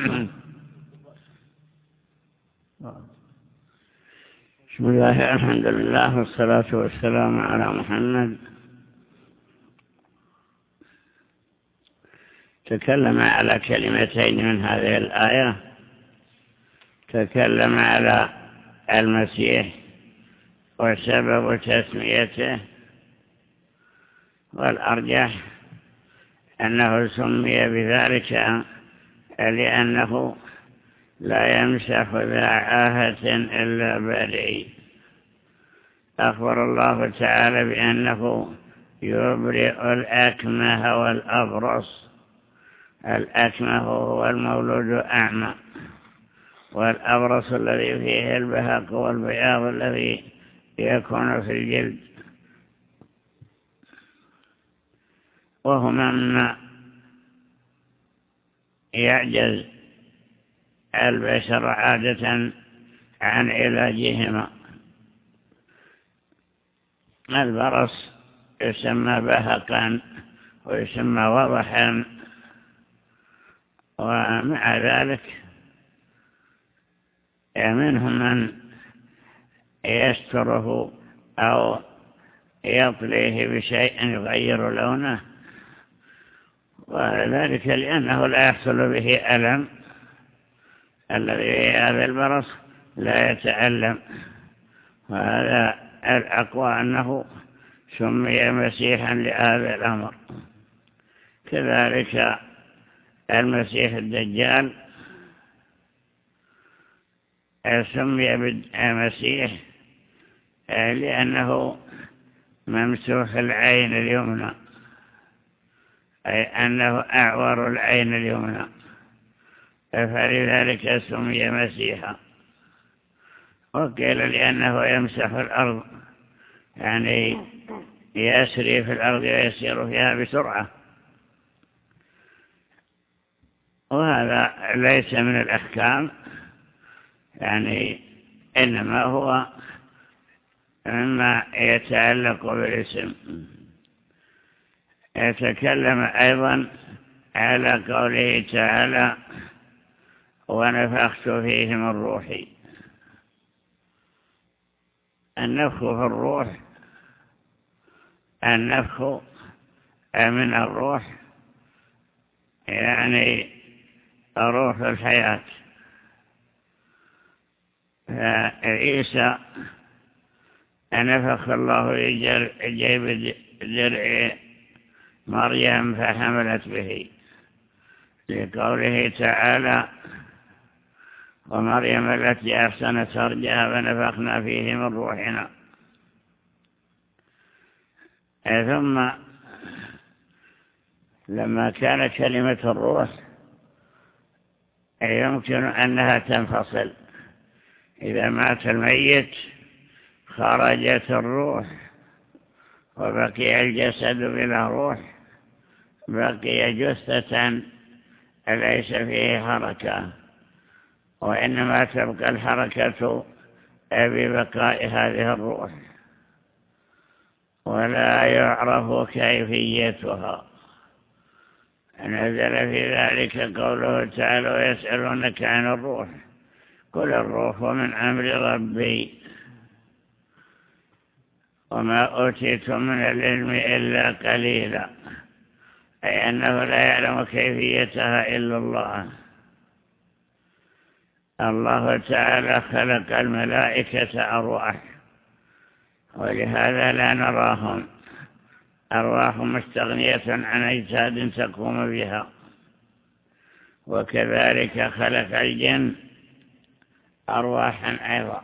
بسم الله الحمد لله والصلاة والسلام على محمد. تكلم على كلمتين من هذه الآية. تكلم على المسيح وسبب تسميته، والأرجح أنه سمي بذلك لأنه لا يمسح ذا عاهة إلا بريء. أخبر الله تعالى بأنه يبرئ الأكمه والأبرص. الأكمه هو المولود أعمى، والأبرص الذي فيه البهاق والبياض الذي يكون في الجلد، وهما مما يعجز البشر عادة عن علاجهما. البرص يسمى بهقا ويسمى وضحا، ومع ذلك منهم من يستره أو يطليه بشيء يغير لونه، وذلك لأنه لا يحصل به ألم. الذي هذا البرص لا يتألم، وهذا الأقوى أنه سمي مسيحا لهذا الأمر. كذلك المسيح الدجال سمي بالمسيح لأنه ممسوح العين اليمنى، أي أنه أعور العين اليمنى، فلذلك سمي مسيحا. وقيل لأنه يمسح الأرض، يعني يسري في الأرض ويسير فيها بسرعة. وهذا ليس من الأحكام، يعني إنما هو مما يتعلق بالاسم. يتكلم أيضا على قوله تعالى: ونفخت فيه من روحي. النفخ في الروح، النفخ من الروح يعني روح الحياة. فعيسى نفخ الله في جيب درع مريم فحملت به، لقوله تعالى: ومريم التي أحسنت فرجها فنفخنا فيه من روحنا. ثم لما كان كلمة الروح يمكن أنها تنفصل. إذا مات الميت خرجت الروح وبقي الجسد بلا روح، بقي جثة ليس فيه حركة، وإنما تبقى الحركة ببقاء هذه الروح، ولا يعرف كيفيتها. نزل في ذلك قوله تعالى: ويسألونك عن الروح قل الروح من أمر ربي وما أوتيتم من العلم إلا قليلا، أي أنه لا يعلم كيفيتها إلا الله. الله تعالى خلق الملائكة أرواح، ولهذا لا نراهم. أرواح مستغنية عن أجساد تقوم بها. وكذلك خلق الجن أرواحا أيضا.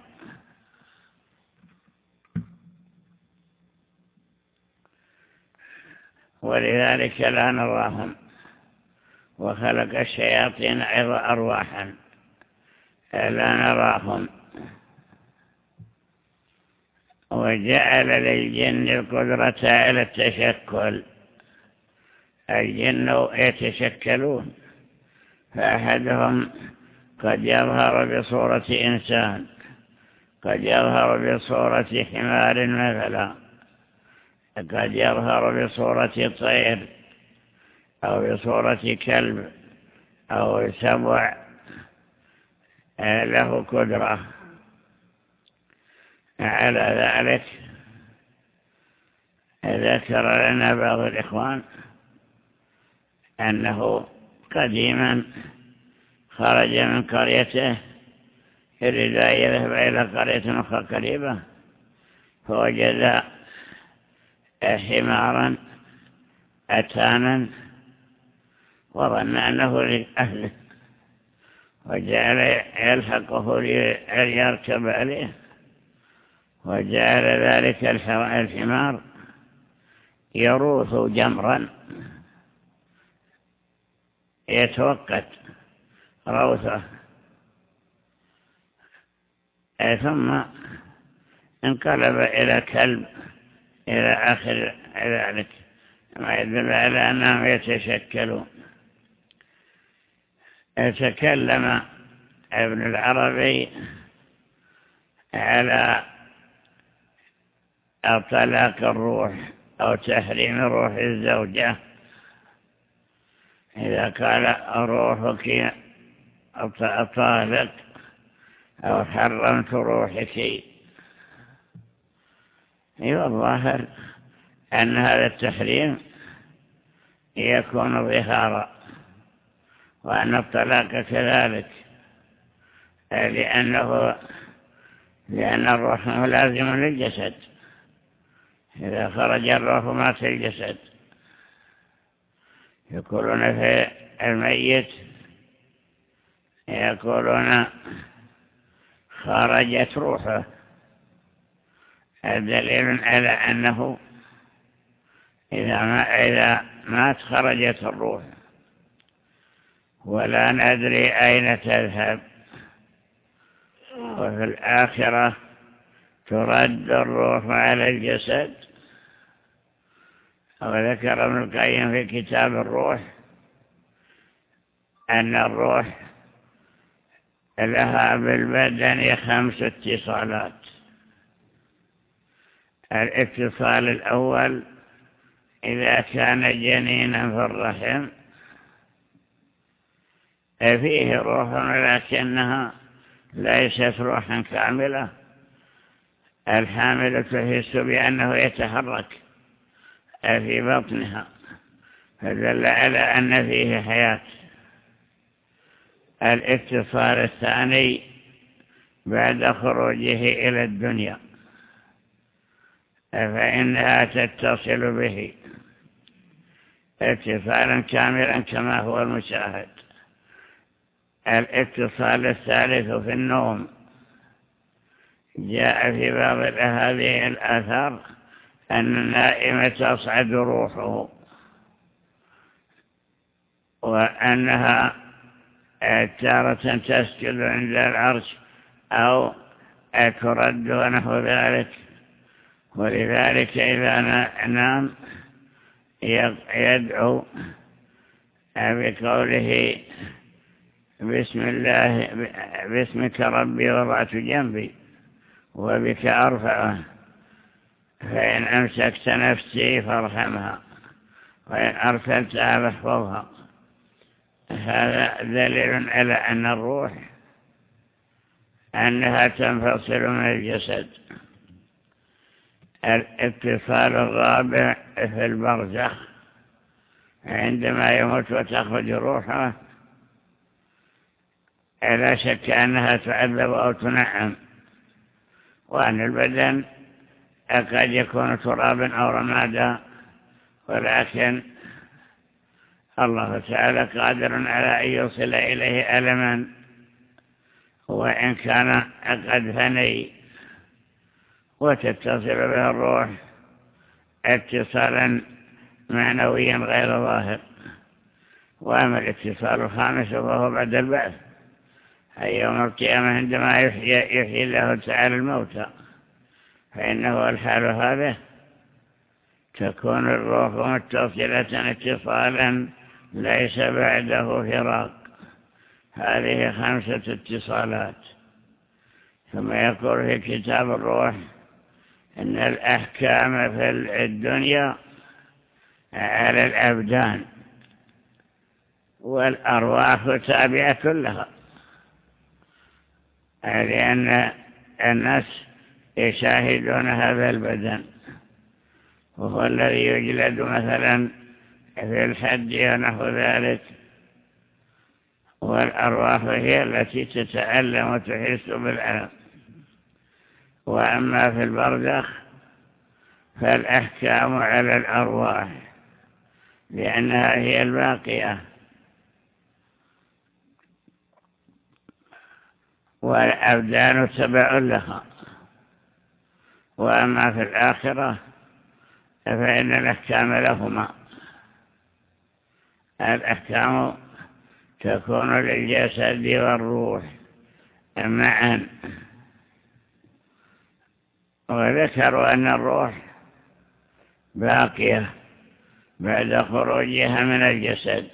ولذلك لا نراهم. وخلق الشياطين أيضا أرواحا لا نراهم. وجعل للجن القدرة على التشكل. الجن يتشكلون، فأحدهم قد يظهر بصورة إنسان، قد يظهر بصورة حمار مثلا، قد يظهر بصورة طير أو بصورة كلب أو سبع له قدرة على ذلك. ذكر لنا بعض الإخوان أنه قديما خرج من قريته يريد أن يذهب إلى قرية أخرى قريبة، فوجد حمارا أتانا وظن أنه لأهله، وجعل يلحقه ليركب عليه، وجعل ذلك الحمار يروث جمرا يتوقت روثه، ثم انقلب إلى كلب إلى آخر ذلك، ما يدل على أنهم يتشكلون. تكلم ابن العربي على طلاق الروح أو تحريم روح الزوجة. إذا قال روحك طالق أو حرمت روحك، الظاهر أن هذا التحريم يكون ظهارا، وأن الطلاق كذلك، لأن الروح ملازم للجسد، إذا خرج الروح مات الجسد. يقولون في الميت، يقولون خرجت روحه، دليل على أنه إذا مات خرجت الروح، ولا ندري أين تذهب. وفي الآخرة ترد الروح على الجسد. وذكر ابن القيم في كتاب الروح أن الروح لها بالبدن 5 اتصالات. الاتصال الأول إذا كان جنينا في الرحم فيه روح، ولكنها ليست روحا كاملة. الحامل تحس بأنه يتحرك في بطنها، فدل على أن فيه حياة. الاتصال الثاني بعد خروجه إلى الدنيا، فإنها تتصل به اتصالا كاملا كما هو المشاهد. الاتصال الثالث في النوم، جاء في بعض هذه الآثار أن النائم تصعد روحه، وأنها تارة تسجد عند العرش أو ترد ونحو ذلك. ولذلك إذا نام يدعو بقوله بسم الله، باسمك ربي وضعت جنبي وبك أرفعه، فإن أمسكت نفسي فارحمها وإن أرسلتها فاحفظها. هذا دليل على أن الروح أنها تنفصل من الجسد. الاتصال الرابع في البرزخ، عندما يموت وتخرج روحه لا شك أنها تعذب أو تنعم، وأن البدن قد يكون ترابا أو رمادا، ولكن الله تعالى قادر على أن يوصل إليه ألما وإن كان قد فني، وتتصل به الروح اتصالا معنويا غير ظاهر. وأما الاتصال الخامس فهو بعد البعث، أي يوم القيامة عندما يحيي الله تعالى الموتى، فإنه الحال هذا تكون الروح متصلة اتصالا ليس بعده فراق. هذه 5 اتصالات. ثم يقول في كتاب الروح إن الأحكام في الدنيا على الأبدان، والأرواح تابعة لها. لأن الناس يشاهدون هذا البدن، وهو الذي يجلد مثلا في الحد ونحو ذلك، والأرواح هي التي تتألم وتحس بالألم. وأما في البرزخ فالأحكام على الأرواح لأنها هي الباقية، والأبدان تبع لها. وأما في الآخرة فإن الأحكام لهما، الأحكام تكون للجسد والروح معا. وذكروا أن الروح باقية بعد خروجها من الجسد،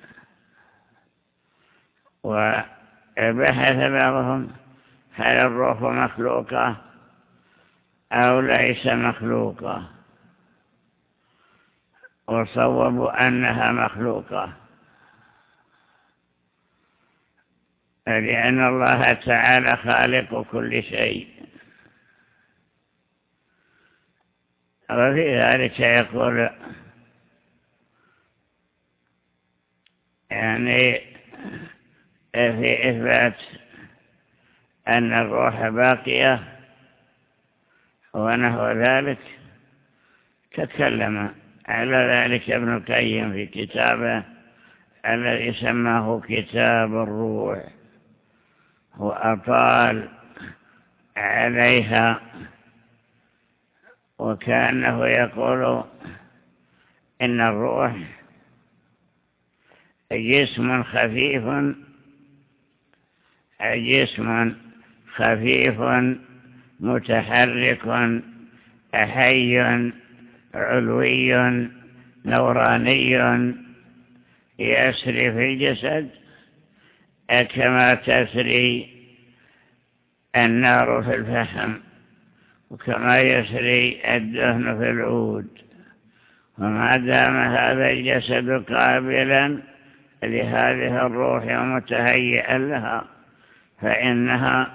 وبحث بعضهم هل الروح مخلوقة أو ليس مخلوقة، وصوبوا أنها مخلوقة، لأن الله تعالى خالق كل شيء. وفي ذلك يقول يعني في إثبات أن الروح باقية ونحو ذلك تكلم على ذلك ابن القيم في كتابه الذي سماه كتاب الروح، وأطال عليها، وكأنه يقول إن الروح جسم خفيف متحرك حي علوي نوراني يسري في الجسد كما تسري النار في الفحم، وكما يسري الدهن في العود. وما دام هذا الجسد قابلا لهذه الروح ومتهيئا لها فإنها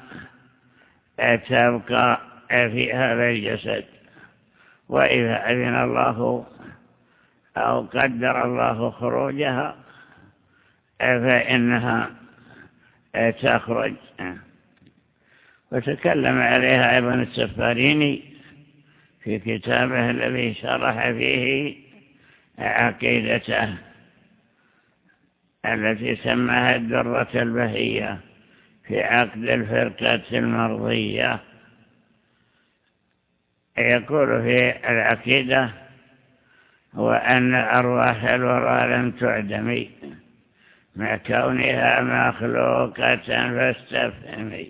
تبقى في هذا الجسد. وإذا أذن الله أو قدر الله خروجها فإنها تخرج. وتكلم عليها أيضا السفاريني في كتابه الذي شرح فيه عقيدته التي سماها الدرة البهية في عقد الفرقة المرضية. يقول في العقيدة وأن أرواح الورى لم تعدم مع كونها مخلوقة فاستفهمي.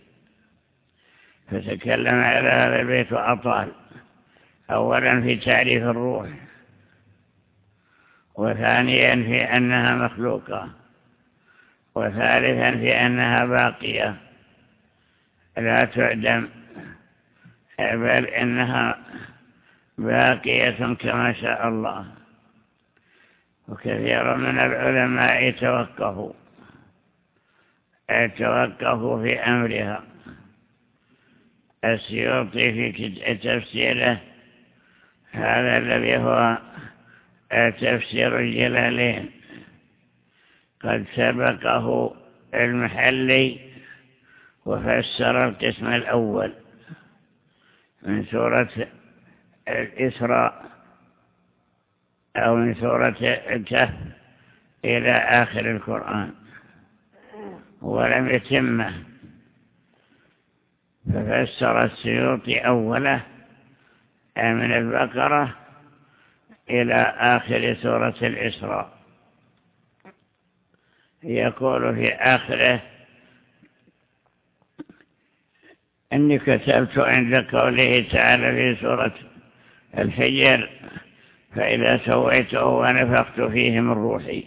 فتكلم على هذا البيت وأطال، أولا في تعريف الروح، وثانيا في أنها مخلوقة، وثالثا في أنها باقية لا تعدم، بل إنها باقية كما شاء الله. وكثير من العلماء توقفوا في أمرها. السيوطي في تفسيره هذا الذي هو تفسير الجلالين قد سبقه المحلي وفسر القسم الأول من سورة الإسراء أو من سورة الكهف إلى آخر القرآن، ولم يتمه، ففسر السيوطي أوله من البقرة إلى آخر سورة الإسراء. يقول في آخره إني كتبت عند قوله تعالى في سورة الحجر فإذا سويته ونفخت فيه من روحي،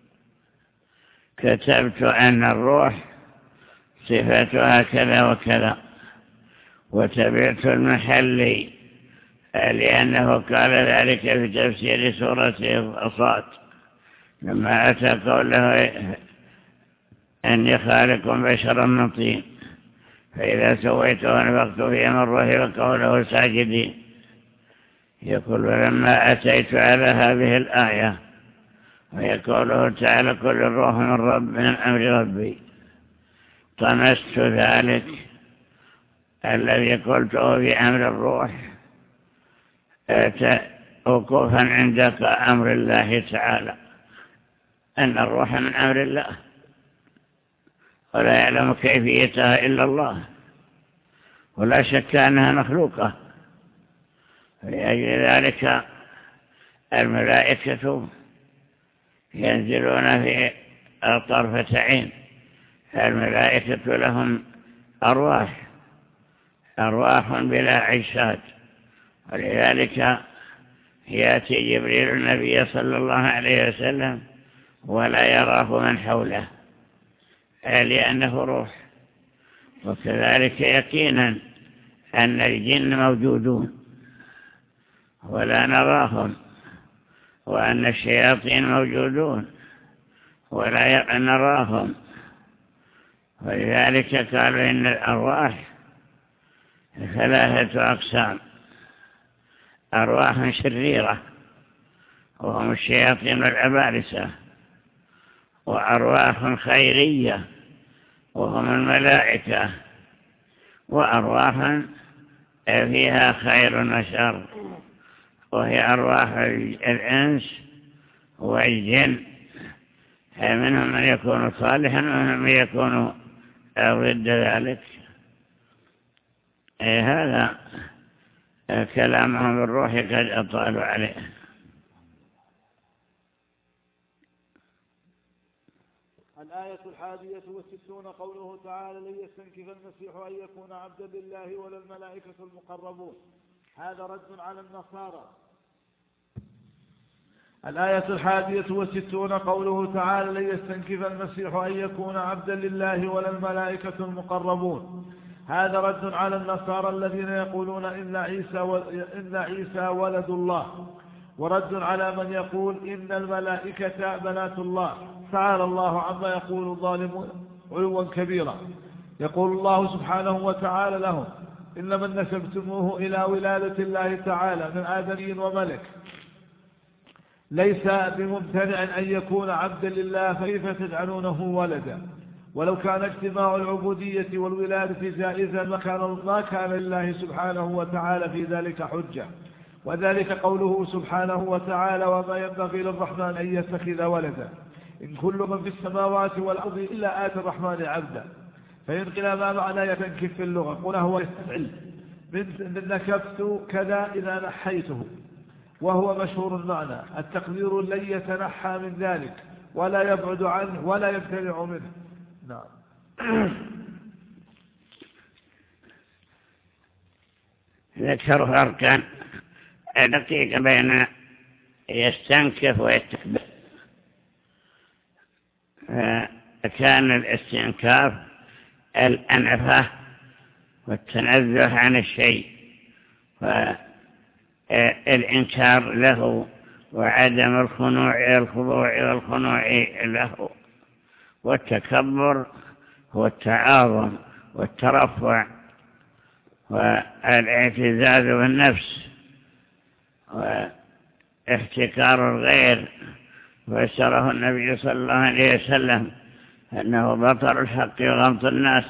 كتبت أن الروح صفتها كذا وكذا، وتبعت المحلي لأنه قال ذلك في تفسير سورة الصاد لما أتى قوله أني خالق بشرا من طين، فإذا سويت ونفخت فيه من روحي وقوله ساجدين. يقول ولما أتيت على هذه الآية وهي قوله تعالى كل الروح من أمر ربي طمست ذلك الذي قلته في أمر الروح وقوفا عندك أمر الله تعالى أن الروح من أمر الله ولا يعلم كيفيتها إلا الله ولا شك أنها مخلوقة. لأجل ذلك الملائكة ينزلون في طرفة عين. الملائكة لهم أرواح بلا أجساد، ولذلك يأتي جبريل النبي صلى الله عليه وسلم ولا يراه من حوله لأنه روح. وكذلك يقينا أن الجن موجودون ولا نراهم، وأن الشياطين موجودون ولا نراهم. ولذلك قالوا إن الأرواح 3 أقسام: أرواح شريرة وهم الشياطين والعبارسة، وأرواح خيرية وهم الملائكة، وأرواح فيها خير وشر وهي أرواح الإنس والجن، منهم من يكون صالحا ومنهم من يكون ضد ذلك. هذا كلامهم بالروح قد أطالوا عليه. الآية 61 قوله تعالى لن يستنكف المسيح أن يكون عبدا لله ولا الملائكة المقربون. هذا رد على النصارى. الآية 61 قوله تعالى لن يستنكف المسيح أن يكون عبدا لله ولا الملائكة المقربون. هذا رد على النصارى الذين يقولون إن عيسى ولد الله، ورد على من يقول إن الملائكة بنات الله. تعالى الله عما يقول الظالمون علوا كبيرا. يقول الله سبحانه وتعالى لهم إن من نسبتموه إلى ولادة الله تعالى من آدمي وملك ليس بممتنع أن يكون عبدا لله، فكيف تجعلونه ولدا؟ ولو كان اجتماع العبودية والولادة جائزا ما كان لله سبحانه وتعالى في ذلك حجة. وذلك قوله سبحانه وتعالى وما ينبغي للرحمن أن يتخذ ولدا إن كل من في السماوات والأرض إلا آتي الرحمن عبدا. فينقل ما معنى يتنكف في اللغة؟ قل هو يستفعل من نكبت كذا إذا نحيته، وهو مشهور المعنى. التقدير لن يتنحى من ذلك ولا يبعد عنه ولا يمتنع منه. نعم. ذكر فرقا دقيق بين يستنكف ويتكبر. كان الاستنكاف الأنفة والتنزه عن الشيء والإنكار له وعدم الخضوع والخنوع له. والتكبر هو التعاظم والترفع والاعتزاز بالنفس واحتكار الغير. فسره النبي صلى الله عليه وسلم أنه بطر الحق وغمط الناس.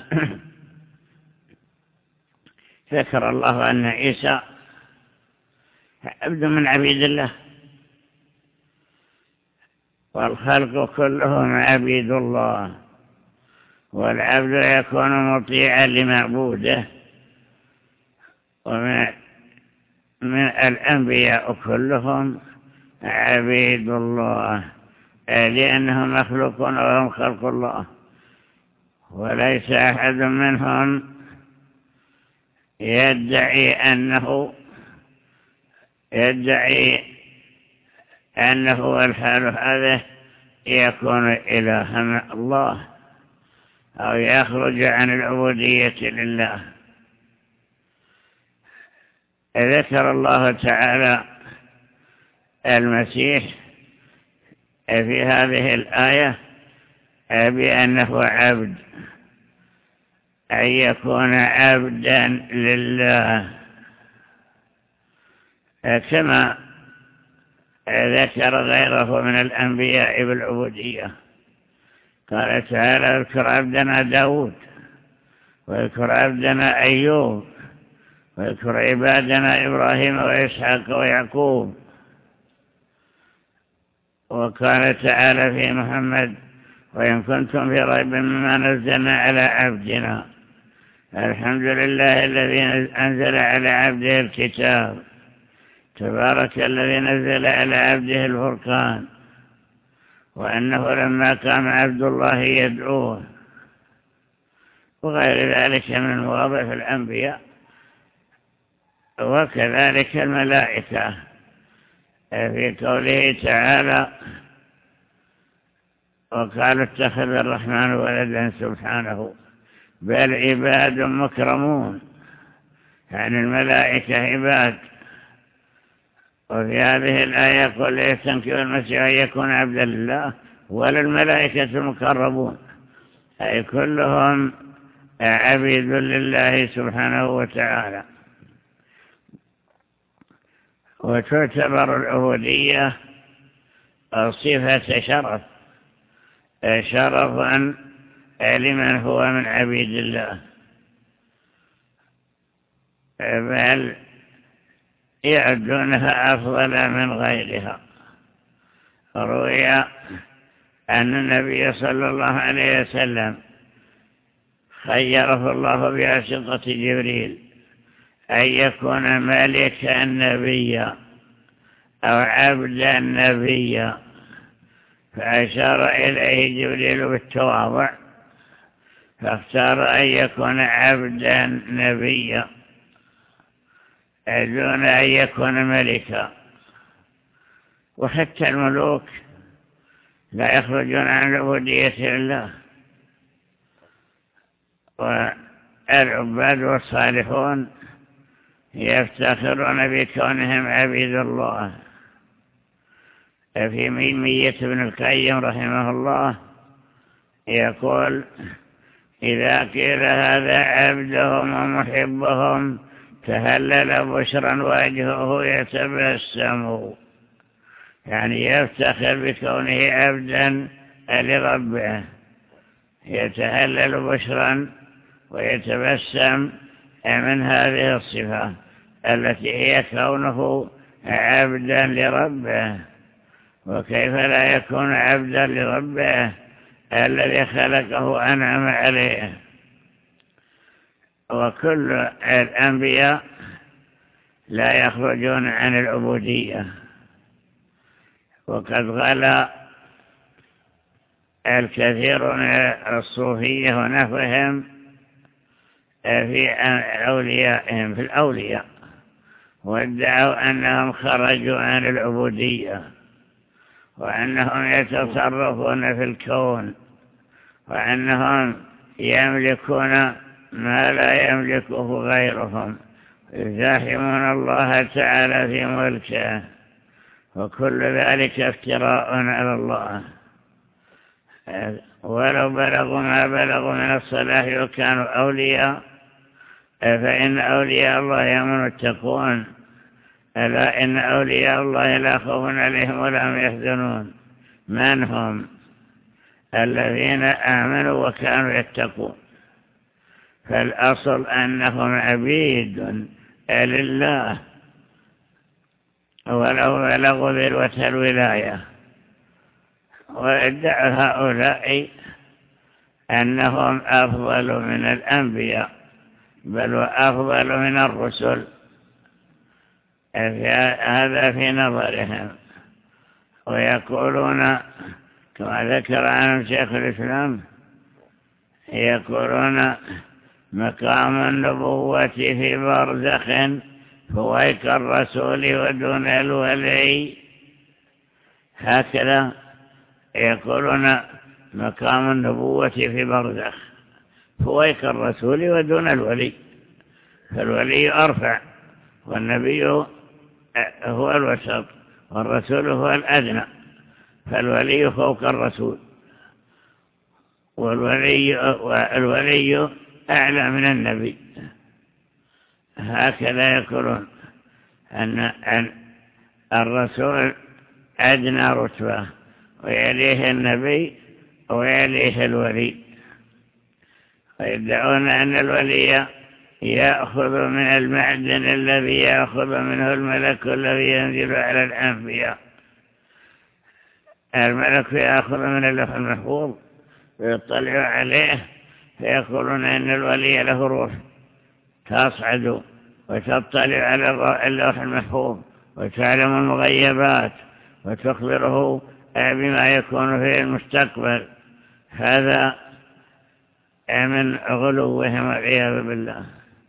ذكر الله أن عيسى عبد من عبيد الله، والخلق كلهم عبيد الله، والعبد يكون مطيعا لمعبوده. ومن الأنبياء كلهم عبيد الله لأنهم مخلوقون وهم خلق الله، وليس أحد منهم يدعي أنه الحال هذا يكون إلها مع الله أو يخرج عن العبودية لله. ذكر الله تعالى المسيح في هذه الآية بأنه عبد أن يكون عبدا لله، كما ذكر غيره من الأنبياء بالعبودية. قال تعالى: اذكر عبدنا داود، واذكر عبدنا أيوب، واذكر عبادنا إبراهيم وإسحاق ويعقوب. وقال تعالى في محمد: وإن كنتم في ريب مما نزلنا على عبدنا الحمد لله الذي أنزل على عبده الكتاب تبارك الذي نزل على عبده الفرقان وأنه لما قام عبد الله يدعوه، وغير ذلك من مواضع الأنبياء. وكذلك الملائكة في قوله تعالى: وقالوا اتخذ الرحمن ولدا سبحانه بل عباد مكرمون، يعني الملائكة عباد. وفي هذه الآية يقول: يستنكف المسيح أن يكون عبدا لله ولا الملائكة المقربون، أي كلهم عبيد لله سبحانه وتعالى. وتعتبر العبودية صفة شرف، شرفا لمن هو من عبيد الله، بل يعدونها أفضل من غيرها. روي أن النبي صلى الله عليه وسلم خيره الله بواسطة جبريل أن يكون ملكا نبيا أو عبدا نبيا، فأشار إليه جبريل بالتواضع فاختار أن يكون عبدا نبيا دون أن يكون ملكا. وحتى الملوك لا يخرجون عن العبودية لله، والعباد والصالحون يفتخرون بكونهم عبيد الله. في ميمية ابن القيم رحمه الله يقول: إذا قيل هذا عبدهم ومحبهم تهلل بشرا وجهه يتبسم، يعني يفتخر بكونه عبدا لربه، يتهلل بشرا ويتبسم من هذه الصفة التي هي كونه عبدا لربه. وكيف لا يكون عبدا لربه الذي خلقه وأنعم عليه؟ وكل الأنبياء لا يخرجون عن العبودية. وقد غلا الكثير من الصوفية ونحوهم في أوليائهم في الأولياء، وادعوا أنهم خرجوا عن العبودية، وأنهم يتصرفون في الكون، وأنهم يملكون ما لا يملكه غيرهم، يزاحمون الله تعالى في ملكه، وكل ذلك افتراء على الله. ولو بلغوا ما بلغوا من الصلاح وكانوا أولياء، فإن أولياء الله هم المتقون. ألا إن أولياء الله لا خوف عليهم ولا هم يحزنون. من هم؟ الذين آمنوا وكانوا يتقون. فالأصل أنهم عبيد لله، ولو بلغوا ذروة الولاية. وادعوا هؤلاء أنهم أفضل من الأنبياء، بل وأفضل من الرسل، هذا في نظرهم. ويقولون كما ذكر عنهم شيخ الإسلام، يقولون: مقام النبوة في برزخ فويك الرسول ودون الولي. هكذا يقولون: مقام النبوة في برزخ فويك الرسول ودون الولي، فالولي أرفع، والنبي هو الوسط، والرسول هو الأدنى، فالولي فوق الرسول، والولي أعلى من النبي. هكذا يقولون أن الرسول أدنى رتبة، ويليه النبي ويليه الولي، ويدعون أن الولي يأخذ من المعدن الذي يأخذ منه الملك الذي ينزل على الأنبياء. الملك يأخذ من اللوح المحفوظ ويطلع عليه، فيقولون أن الولي له روح تصعد وتطلع على اللوح المحفوظ وتعلم المغيبات وتخبره بما يكون في المستقبل. هذا من غلوهم والعياذ بالله.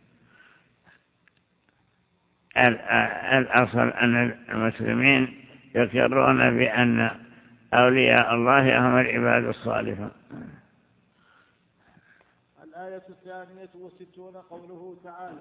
الأصل أن المسلمين يقرون بأن أولياء الله هم العباد الصالحون. الآية 62 قوله تعالى: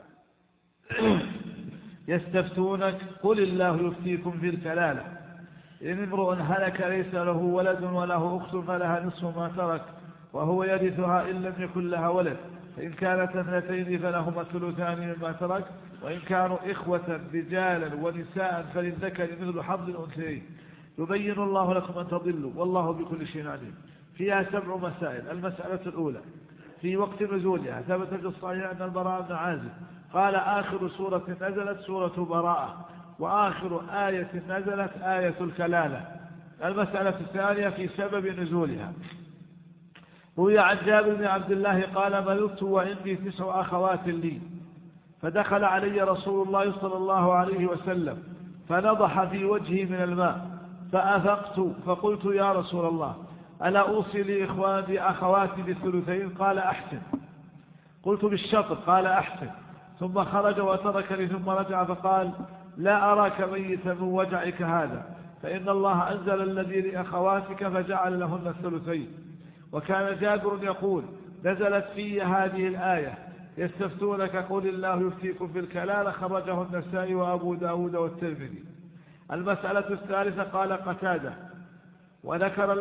يستفتونك قل الله يفتيكم في الكلالة إن امرؤ هلك ليس له ولد وله أخت فلها نصف ما ترك وهو يرثها إن لم يكن لها ولد، فإن كانت اثنتين فلهما الثلثان مما ترك، وإن كانوا إخوة رجالا ونساء فللذكر مثل حظ الأنثيين. يبين الله لكم أن تضلوا والله بكل شيء عليم. فيها 7 مسائل. المسألة الأولى في وقت نزولها. ثبت في الصحيح أن البراء بن عازب قال: آخر سورة نزلت سورة براءة، وآخر آية نزلت آية الكلالة. المسألة الثانية في سبب نزولها. روي عن جابر بن عبد الله قال: ملكت وعندي 9 أخوات لي، فدخل علي رسول الله صلى الله عليه وسلم فنضح في وجهي من الماء، فأفقت فقلت: يا رسول الله، ألا أوصي لإخواني أخواتي بالثلثين؟ قال: أحسن. قلت: بالشطر؟ قال: أحسن. ثم خرج وتركني ثم رجع فقال: لا أراك ميتا من وجعك هذا، فإن الله أنزل الذي لأخواتك فجعل لهن الثلثين. وكان جابر يقول: نزلت في هذه الآية يستفتونك قل الله يفتيكم في الكلالة، خرجه النسائي وأبو داود والترمذي. المسألة الثالثة قال قتادة: وذكر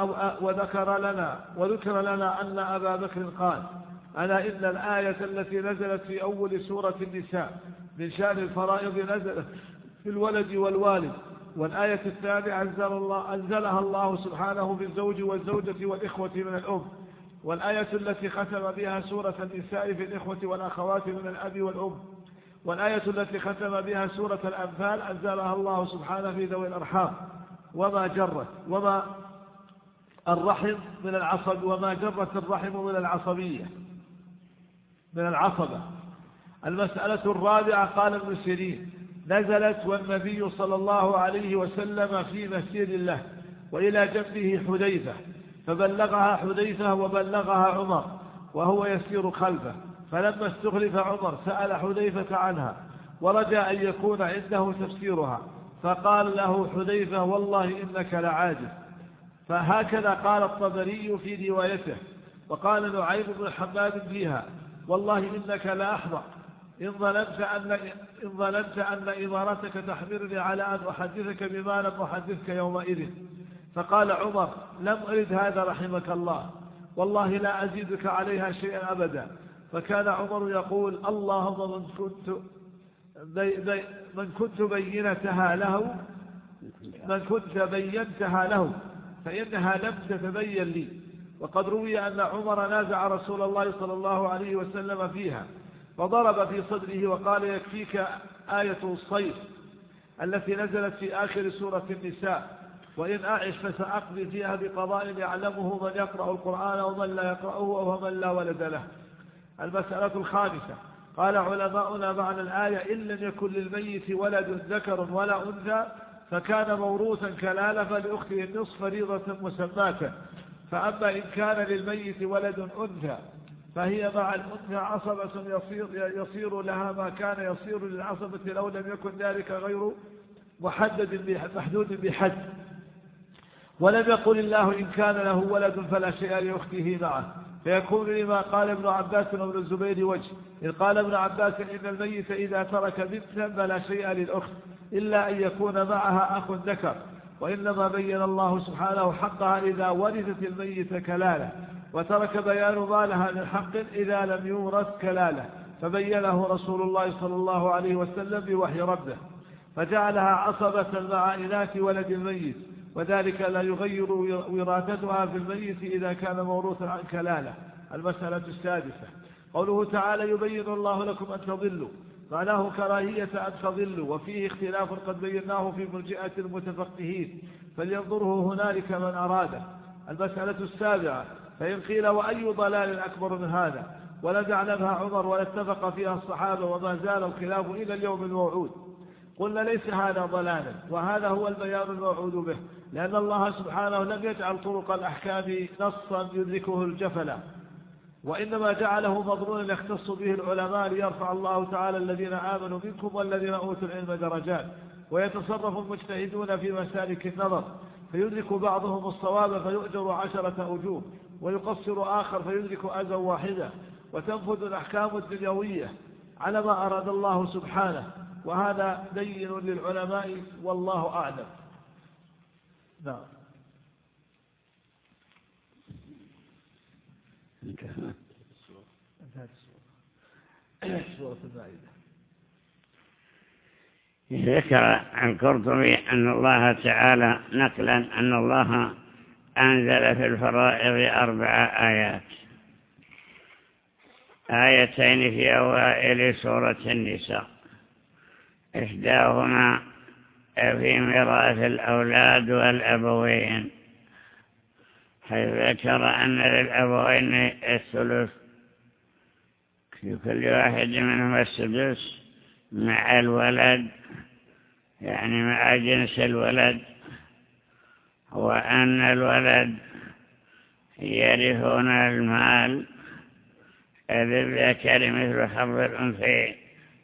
لنا أن أبا بكر قال: ألا إن الآية التي نزلت في أول سورة النساء من شأن الفرائض نزلت في الولد والوالد، والآية الثانية أنزلها الله سبحانه في الزوج والزوجة والإخوة من الأم، والآية التي ختم بها سورة النساء في الإخوة والأخوات من الأب والأم، والآية التي ختم بها سورة الأنفال أنزلها الله سبحانه في ذوي الأرحام وما جرت الرحم من العصب وما جرت الرحم من العصبية من العصبة. المسألة الرابعة قال ابن سيرين: نزلت والنبي صلى الله عليه وسلم في مسير له وإلى جنبه حذيفة، فبلغها حذيفة وبلغها عمر وهو يسير خلفه، فلما استخلف عمر سأل حذيفة عنها ورجى أن يكون عنده تفسيرها، فقال له حذيفة: والله إنك لعاجز. فهكذا قال الطبري في روايته. وقال نعيم بن حماد فيها: والله إنك لأحمق إن ظننت أن إمارتك تحملني على أن أحدثك بما لم أحدثك يومئذ. فقال عمر: لم أرد هذا رحمك الله، والله لا أزيدك عليها شيئا أبدا. فكان عمر يقول: اللهم من كنت بينتها له فإنها لم تتبين لي. وقد روي أن عمر نازع رسول الله صلى الله عليه وسلم فيها، فضرب في صدره وقال: يكفيك آية الصيف التي نزلت في آخر سورة النساء، وإن أعش فسأقضي فيها بقضاء يعلمه من يقرأ القرآن ومن لا يقرأه ومن لا ولد له. المسألة الخامسة قال علماؤنا معنى الآية: إن لم يكن للميت ولد ذكر ولا أنثى فكان موروثا كلالة فلأخته النصف فريضة مسماة، فأما إن كان للميت ولد أنثى فهي مع الأنثى عصبة يصير لها ما كان يصير للعصبة لو لم يكن ذلك غير محدود بحد. ولم يقل الله إن كان له ولد فلا شيء لأخته معه، فيكون لما قال ابن عباس وابن الزبير وجه، إذ قال ابن عباس: إن الميت إذا ترك بنتا فلا شيء للأخت إلا أن يكون معها أخ ذكر، وإنما بين الله سبحانه حقها إذا ورثت الميت كلالة، وترك بيان ما لها من حق إذا لم يورث كلالة، فبينه رسول الله صلى الله عليه وسلم بوحي ربه، فجعلها عصبة مع إناث ولد الميت، وذلك لا يغير وراثتها في الميت إذا كان موروثا عن كلالة. المسألة السادسة قوله تعالى يبين الله لكم أن تضلوا، معناه كراهية أن تضلوا، وفيه اختلاف قد بيناه في مرجئة المتفقهين، فلينظره هنالك من أراده. المسألة السابعة فإن قيل وأي ضلال أكبر من هذا، ولم يعلمها عمر ولا اتفق فيها الصحابة وما زال الخلاف إلى اليوم الموعود، قلنا ليس هذا ضلالا، وهذا هو البيان الموعود به، لأن الله سبحانه لم يجعل طرق الأحكام نصا يدركه الجفل، وإنما جعله مضمونا يختص به العلماء ليرفع الله تعالى الذين آمنوا منكم والذين أوتوا العلم درجات، ويتصرف المجتهدون في مسالك النظر، فيدرك بعضهم الصواب فيؤجر 10 أجور، ويقصر آخر فيدرك أجرا واحدا، وتنفذ الأحكام الدنيوية على ما أراد الله سبحانه، وهذا دين للعلماء والله أعلم. نعم. سورة المائدة. ذكر عن قرطبي أن الله تعالى نقلا أن الله أنزل في الفرائض 4 آيات، آيتين في أوائل سورة النساء، إحداهما في ميراث الأولاد والأبوين، حيث ذكر أن للأبوين الثلث في كل واحد منهم السدس مع الولد، يعني مع جنس الولد، وأن الولد يرثون المال للذكر مثل حظ الأنثيين،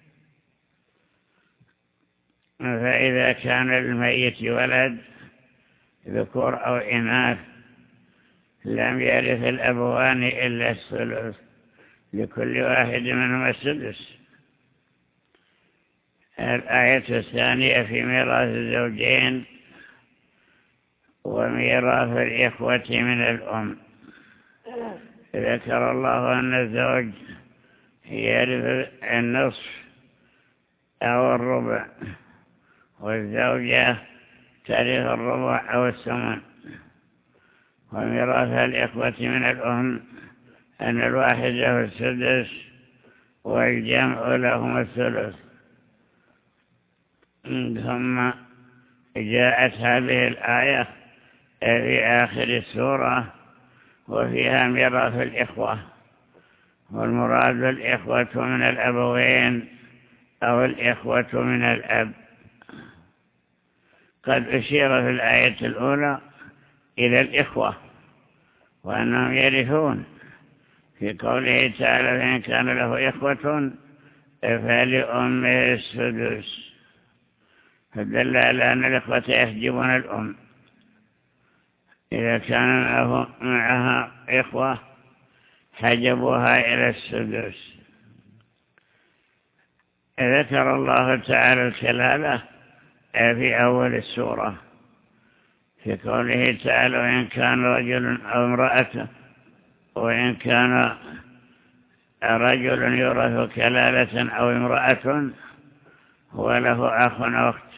فإذا كان للميت ولد ذكور أو إناث لم يرث الأبوان إلا الثلث، لكل واحد منهم السدس. الآية الثانية في ميراث الزوجين وميراث الإخوة من الأم، ذكر الله أن الزوج يرث النصف أو الربع، والزوجة ترث الربع أو الثمن. وميراث الإخوة من الأم أن الواحد له السدس والجمع لهم الثلث. ثم جاءت هذه الآية في آخر السورة وفيها ميراث الإخوة، والمراد بالإخوة من الأبوين أو الإخوة من الأب. قد أشير في الآية الأولى إلى الإخوة وأنهم يرثون في قوله تعالى فإن كان له إخوة فلأمه السدس، فدل على أن الإخوة يحجبون الأم إذا كان معها إخوة حجبوها إلى السدس. ذكر الله تعالى الكلالة في أول السورة في قوله تعالى وإن كان رجل أو امرأة، وإن كان رجل يورث كلالة أو امرأة وله أخ أو أخت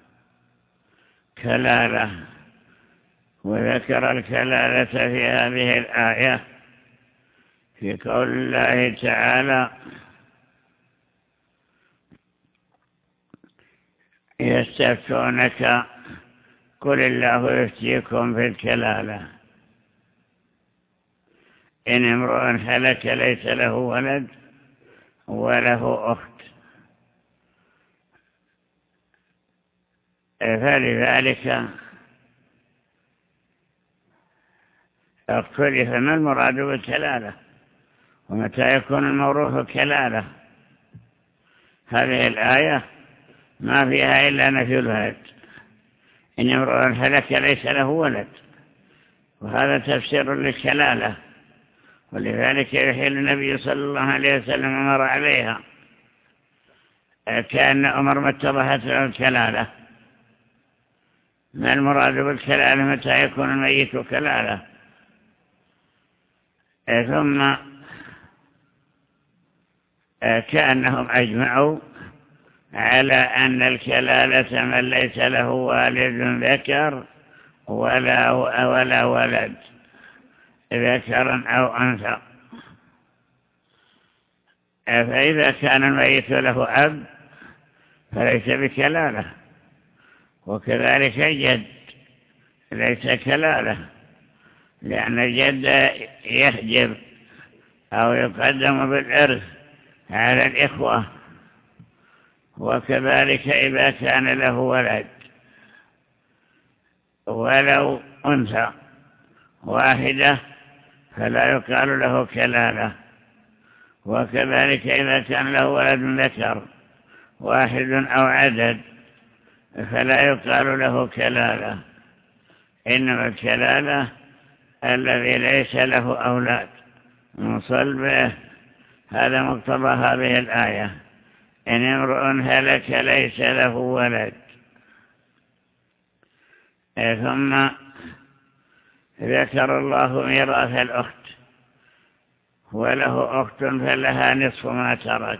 كلالة. وذكر الكلالة في هذه الآية في قول الله تعالى يستفتونك قل الله يفتيكم في الكلالة إن امرؤ هلك ليس له ولد وله أخت، فلذلك اختلف ما المراد بالكلالة ومتى يكون الموروث كلالة. هذه الآية ما فيها إلا نفي الولد، إن امرؤ هلك ليس له ولد، وهذا تفسير للكلالة، ولذلك يحيل النبي صلى الله عليه وسلم أمر عليها، كأن أمر ما اتضحت له الكلالة، ما المراد بالكلالة؟ متى يكون الميت كلالة؟ ثم كأنهم أجمعوا على أن الكلالة من ليس له والد ذكر ولا ولد ذكر أو أنثى. فإذا كان الميت له أب فليس بكلالة، وكذلك الجد ليس كلالة، لأن الجد يحجب أو يقدم بالإرث على الإخوة. وكذلك إذا كان له ولد ولو أنثى واحدة فلا يقال له كلالة. وكذلك إذا كان له ولد ذكر واحد أو عدد فلا يقال له كلالة. إنما الكلالة الذي ليس له أولاد من صلبه. هذا مقتضى هذه الآية: إن امرؤ هلك ليس له ولد. ثم ذكر الله ميراث الأخت: وله أخت فلها نصف ما ترك.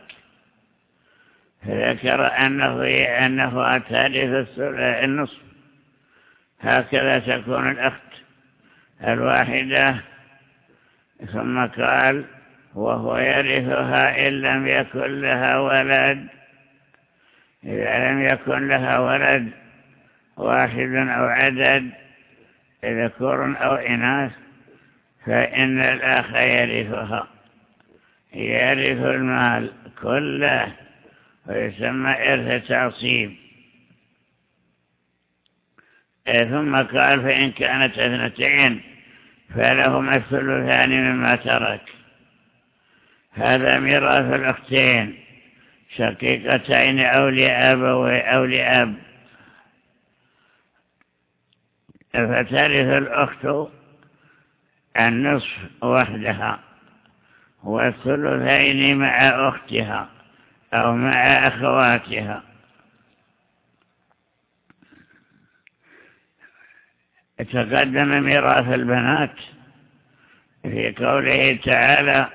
فذكر أنه ترث النصف. هكذا تكون الأخت الواحدة. ثم قال: وهو يرثها إن لم يكن لها ولد. إذا لم يكن لها ولد واحد أو عدد ذكور أو إناث فإن الأخ يرثها، يرث المال كله، ويسمى إرث تعصيب. ثم قال: فإن كانت اثنتين فلهما الثلثان مما ترك. هذا ميراث الأختين شقيقتين أو لأب. فترث الأخت النصف وحدها والثلثين مع أختها أو مع أخواتها. تقدم ميراث البنات في قوله تعالى: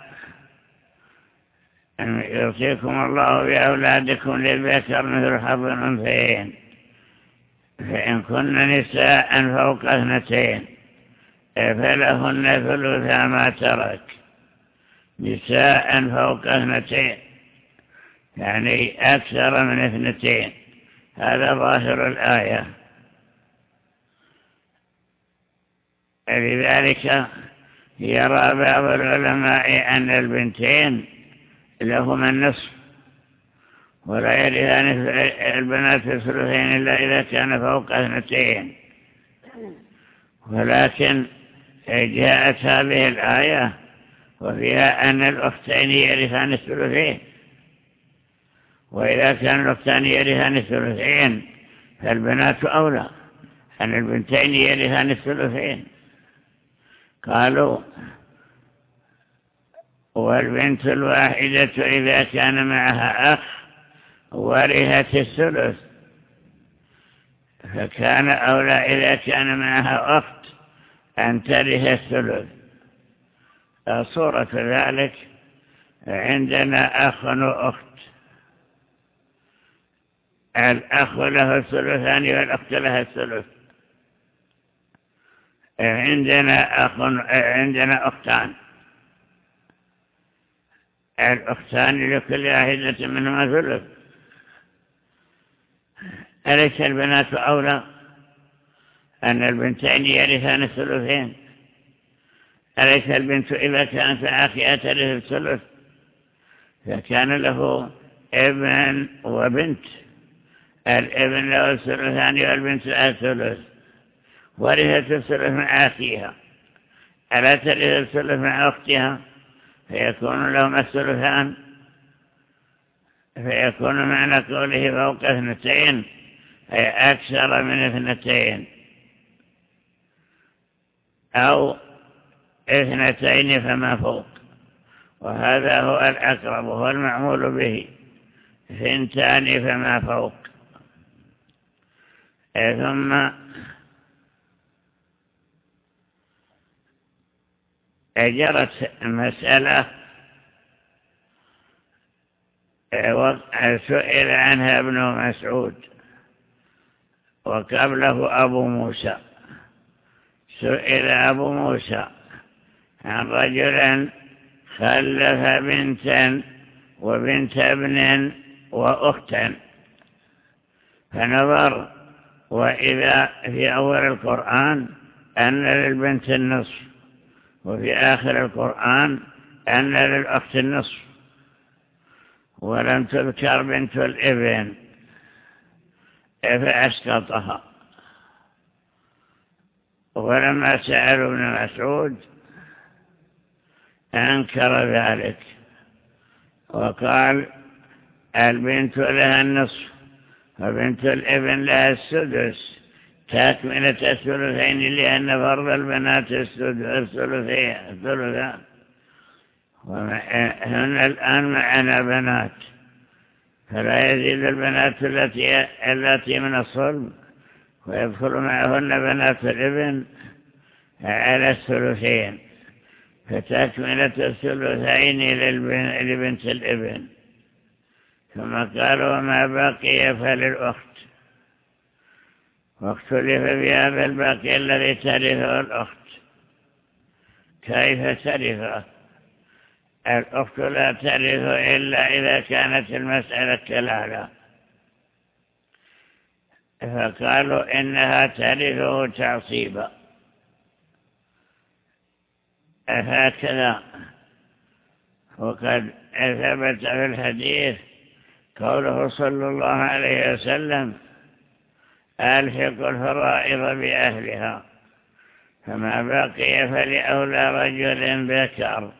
يوصيكم الله بأولادكم للذكر مثل حظ الأنثيين، فإن كن نساء فوق 2 فلهن ثلثا ما ترك. نساء فوق 2 يعني أكثر من 2. هذا ظاهر الآية. لذلك يرى بعض العلماء أن البنتين لهما النصف، ولا يرثان البنات الثلثين إلا إذا كان فوق 2. ولكن جاءت هذه الآية وفيها أن الأختين يرثان الثلثين، وإذا كان الأختان يرثان الثلثين فالبنات أولى أن البنتين يرثان الثلثين. قالوا: والبنت الواحدة إذا كان معها أخ ورثت الثلث، فكان أولى إذا كان معها أخت أن ترث الثلث. صورة ذلك: عندنا أخ وأخت، الأخ له الثلثان والأخت لها الثلث. عندنا أختان، الأختان لكل واحدة منهما ثلث. أليس البنات أولى أن البنتين يرثان الثلثين؟ أليس البنت إذا كانت عاقلة ترث الثلث؟ فكان له ابن وبنت، الابن له الثلثان والبنت لها الثلث، ورثت الثلث مع أخيها. ألا ترث الثلث مع أختها فيكون لهم الثلثان؟ فيكون معنى قوله فوق 2 أي أكثر من 2 أو 2 فما فوق. وهذا هو الأقرب، هو المعمول به، 2 فما فوق. ثم جرت مسألة سئل عنها ابن مسعود وقبله أبو موسى. سئل أبو موسى عن رجل خلف بنتا وبنت ابن وأختا، فنظر وإذا في أول القرآن أن للبنت النصف، وفي آخر القرآن أن للأخت النصف، ولم تذكر بنت الابن، فأسقطها. ولما سألوا ابن مسعود أنكر ذلك وقال البنت لها النصف وبنت الابن لها السدس تكملة الثلثين، لأن فرض البنات الثلثان، وهن الآن معنا بنات، فلا يزيد البنات التي من الصلب، ويدخل معهن بنات الابن على الثلثين، فتكملة الثلثين لبنت الابن. ثم قالوا وما بقي فللأخت، واختلف بهذا الباقي الذي ترثه الأخت، كيف ترثه؟ الأخت لا ترث إلا إذا كانت المسألة كالعلى، فقالوا إنها ترثه تعصيبا. هكذا. وقد ثبت في الحديث قوله صلى الله عليه وسلم ألحق الفرائض بأهلها، فما بقي فلأولى رجل ذكر.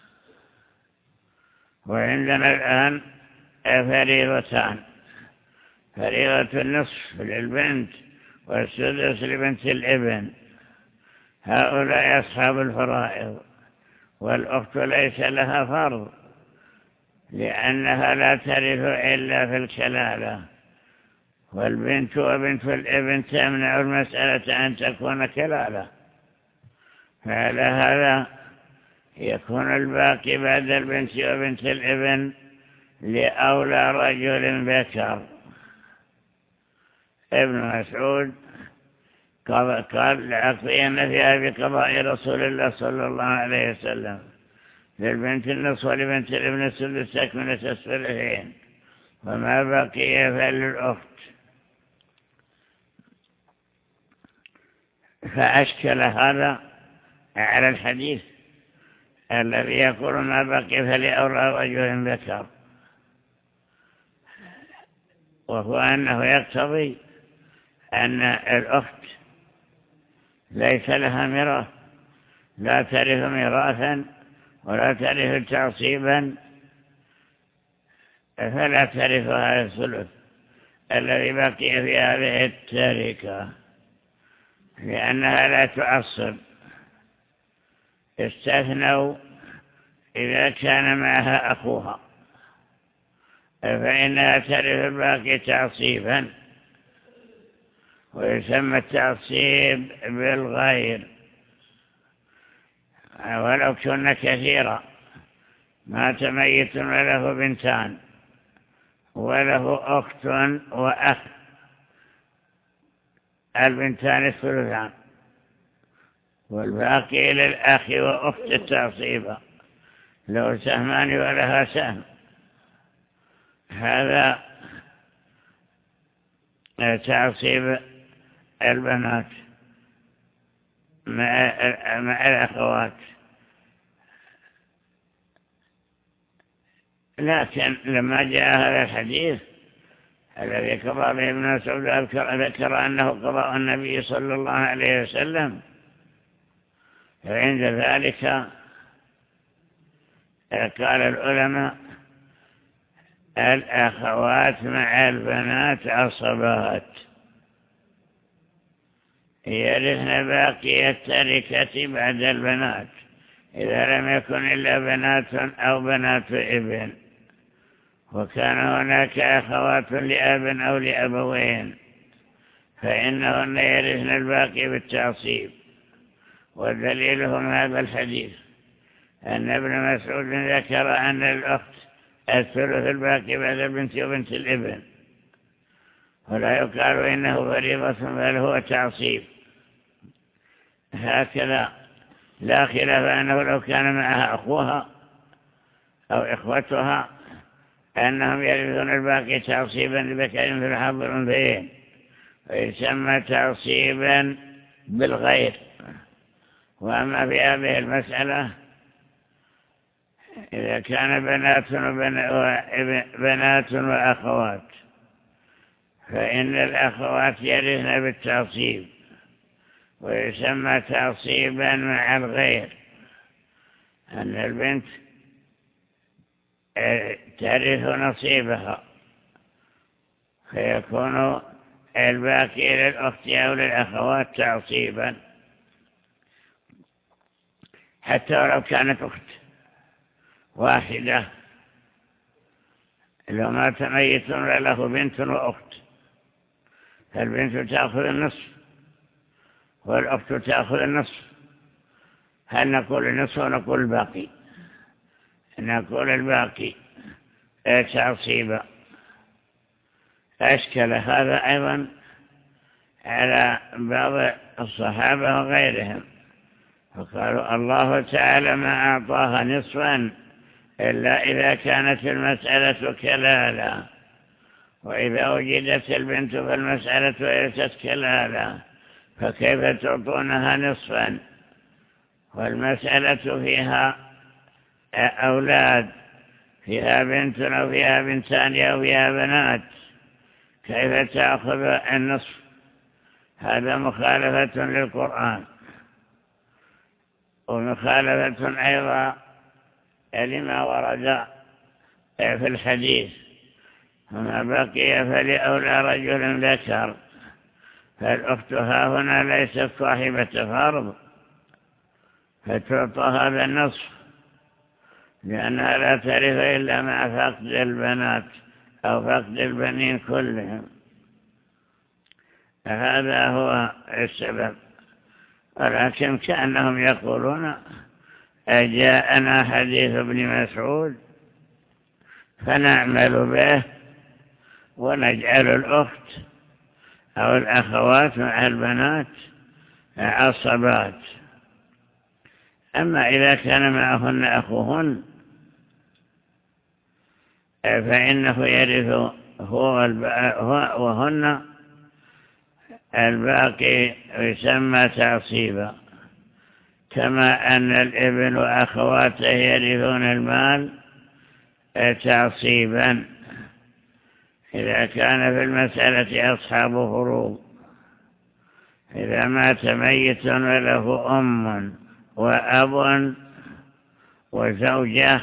وعندنا الآن فريضتان، فريضة النصف للبنت والسدس لبنت الابن، هؤلاء أصحاب الفرائض، والأخت ليس لها فرض لأنها لا ترث إلا في الكلالة، والبنت وبنت الابن تمنع المسألة أن تكون كلالة، فعلى هذا يكون الباقي بعد البنت وبنت الابن لأولى رجل ذكر. ابن مسعود قال لأقضين فيها بقضاء رسول الله صلى الله عليه وسلم، للبنت النصف ولبنت الابن السدس تكملة الثلثين، وما بقي فللأخت. فأشكل هذا على الحديث الذي يقول ما بقي فلأولى رجل ذكر، وهو أنه يقتضي أن الأخت ليس لها ميراث، لا ترث ميراثا ولا ترث تعصيبا، فلا ترث هذا الثلث الذي بقي في هذه التركة، لأنها لا تعصب. استثنوا إذا كان معها أخوها فإنها ترث الباقي تعصيبا، ويسمى التعصيب بالغير، ولو كنا كثيرا، مات ميت وله بنتان وله أخت وأخ، البنتان الثلثان والباقي للأخ وأخت التعصيبة، له سهمان ولها سهم. هذا تعصيب البنات مع الأخوات. لكن لما جاء هذا الحديث الذي قضى به ابن مسعود ذكر أنه قضاء النبي صلى الله عليه وسلم، فعند ذلك قال العلماء الأخوات مع البنات عصبات، يرثن باقي التركة بعد البنات إذا لم يكن إلا بنات أو بنات ابن، وكان هناك أخوات لأب أو لأبوين، فإنهن يرثن الباقي بالتعصيب. ودليلهم هذا الحديث أن ابن مسعود ذكر أن الأخت الثلث الباقي بعد البنت وبنت الابن، ولا يقال إنه فريضة بل هو تعصيب. هكذا لا خلاف أنه لو كان معها أخوها أو إخوتها أنهم يرثون الباقي تعصيبا لذكر مثل حظ الأنثيين، ويسمى تعصيبا بالغير. وأما في هذه المسألة إذا كان بنات وأخوات فإن الأخوات يرثن بالتعصيب، ويسمى تعصيبا مع الغير، أن البنت ترث نصيبها فيكون الباقي للأخت أو للأخوات تعصيبا، حتى لو كانت أخت واحدة. لو مات ميت له بنت وأخت فالبنت تأخذ النصف والأخت تأخذ النصف. هل نقول النصف ونقول الباقي؟ نقول الباقي تعصيبا. أشكل هذا أيضا على بعض الصحابة وغيرهم، فقالوا الله تعالى ما أعطاها نصفا إلا إذا كانت المسألة كلالا، وإذا وجدت البنت فالمسألة ليست كلالا، فكيف تعطونها نصفا والمسألة فيها أولاد، فيها بنت أو فيها بنتان أو فيها بنات، كيف تأخذ النصف؟ هذا مخالفة للقرآن، ومخالفة أيضا لما ورد في الحديث: وما بقي فلأولى رجل ذكر. فالأخت هنا ليست صاحبة فرض فتعطى هذا النصف، لأنها لا ترث إلا مع فقد البنات أو فقد البنين كلهم. هذا هو السبب. ولكن كأنهم يقولون أجاءنا حديث ابن مسعود فنعمل به ونجعل الأخت أو الأخوات مع البنات عصبات. أما إذا كان معهن أخوهن فإنه يرث هو وهن الباقي، يسمى تعصيبا، كما أن الابن وأخواته يرثون المال تعصيبا إذا كان في المسألة أصحاب فروض. إذا مات ميت وله أم وأب وزوجة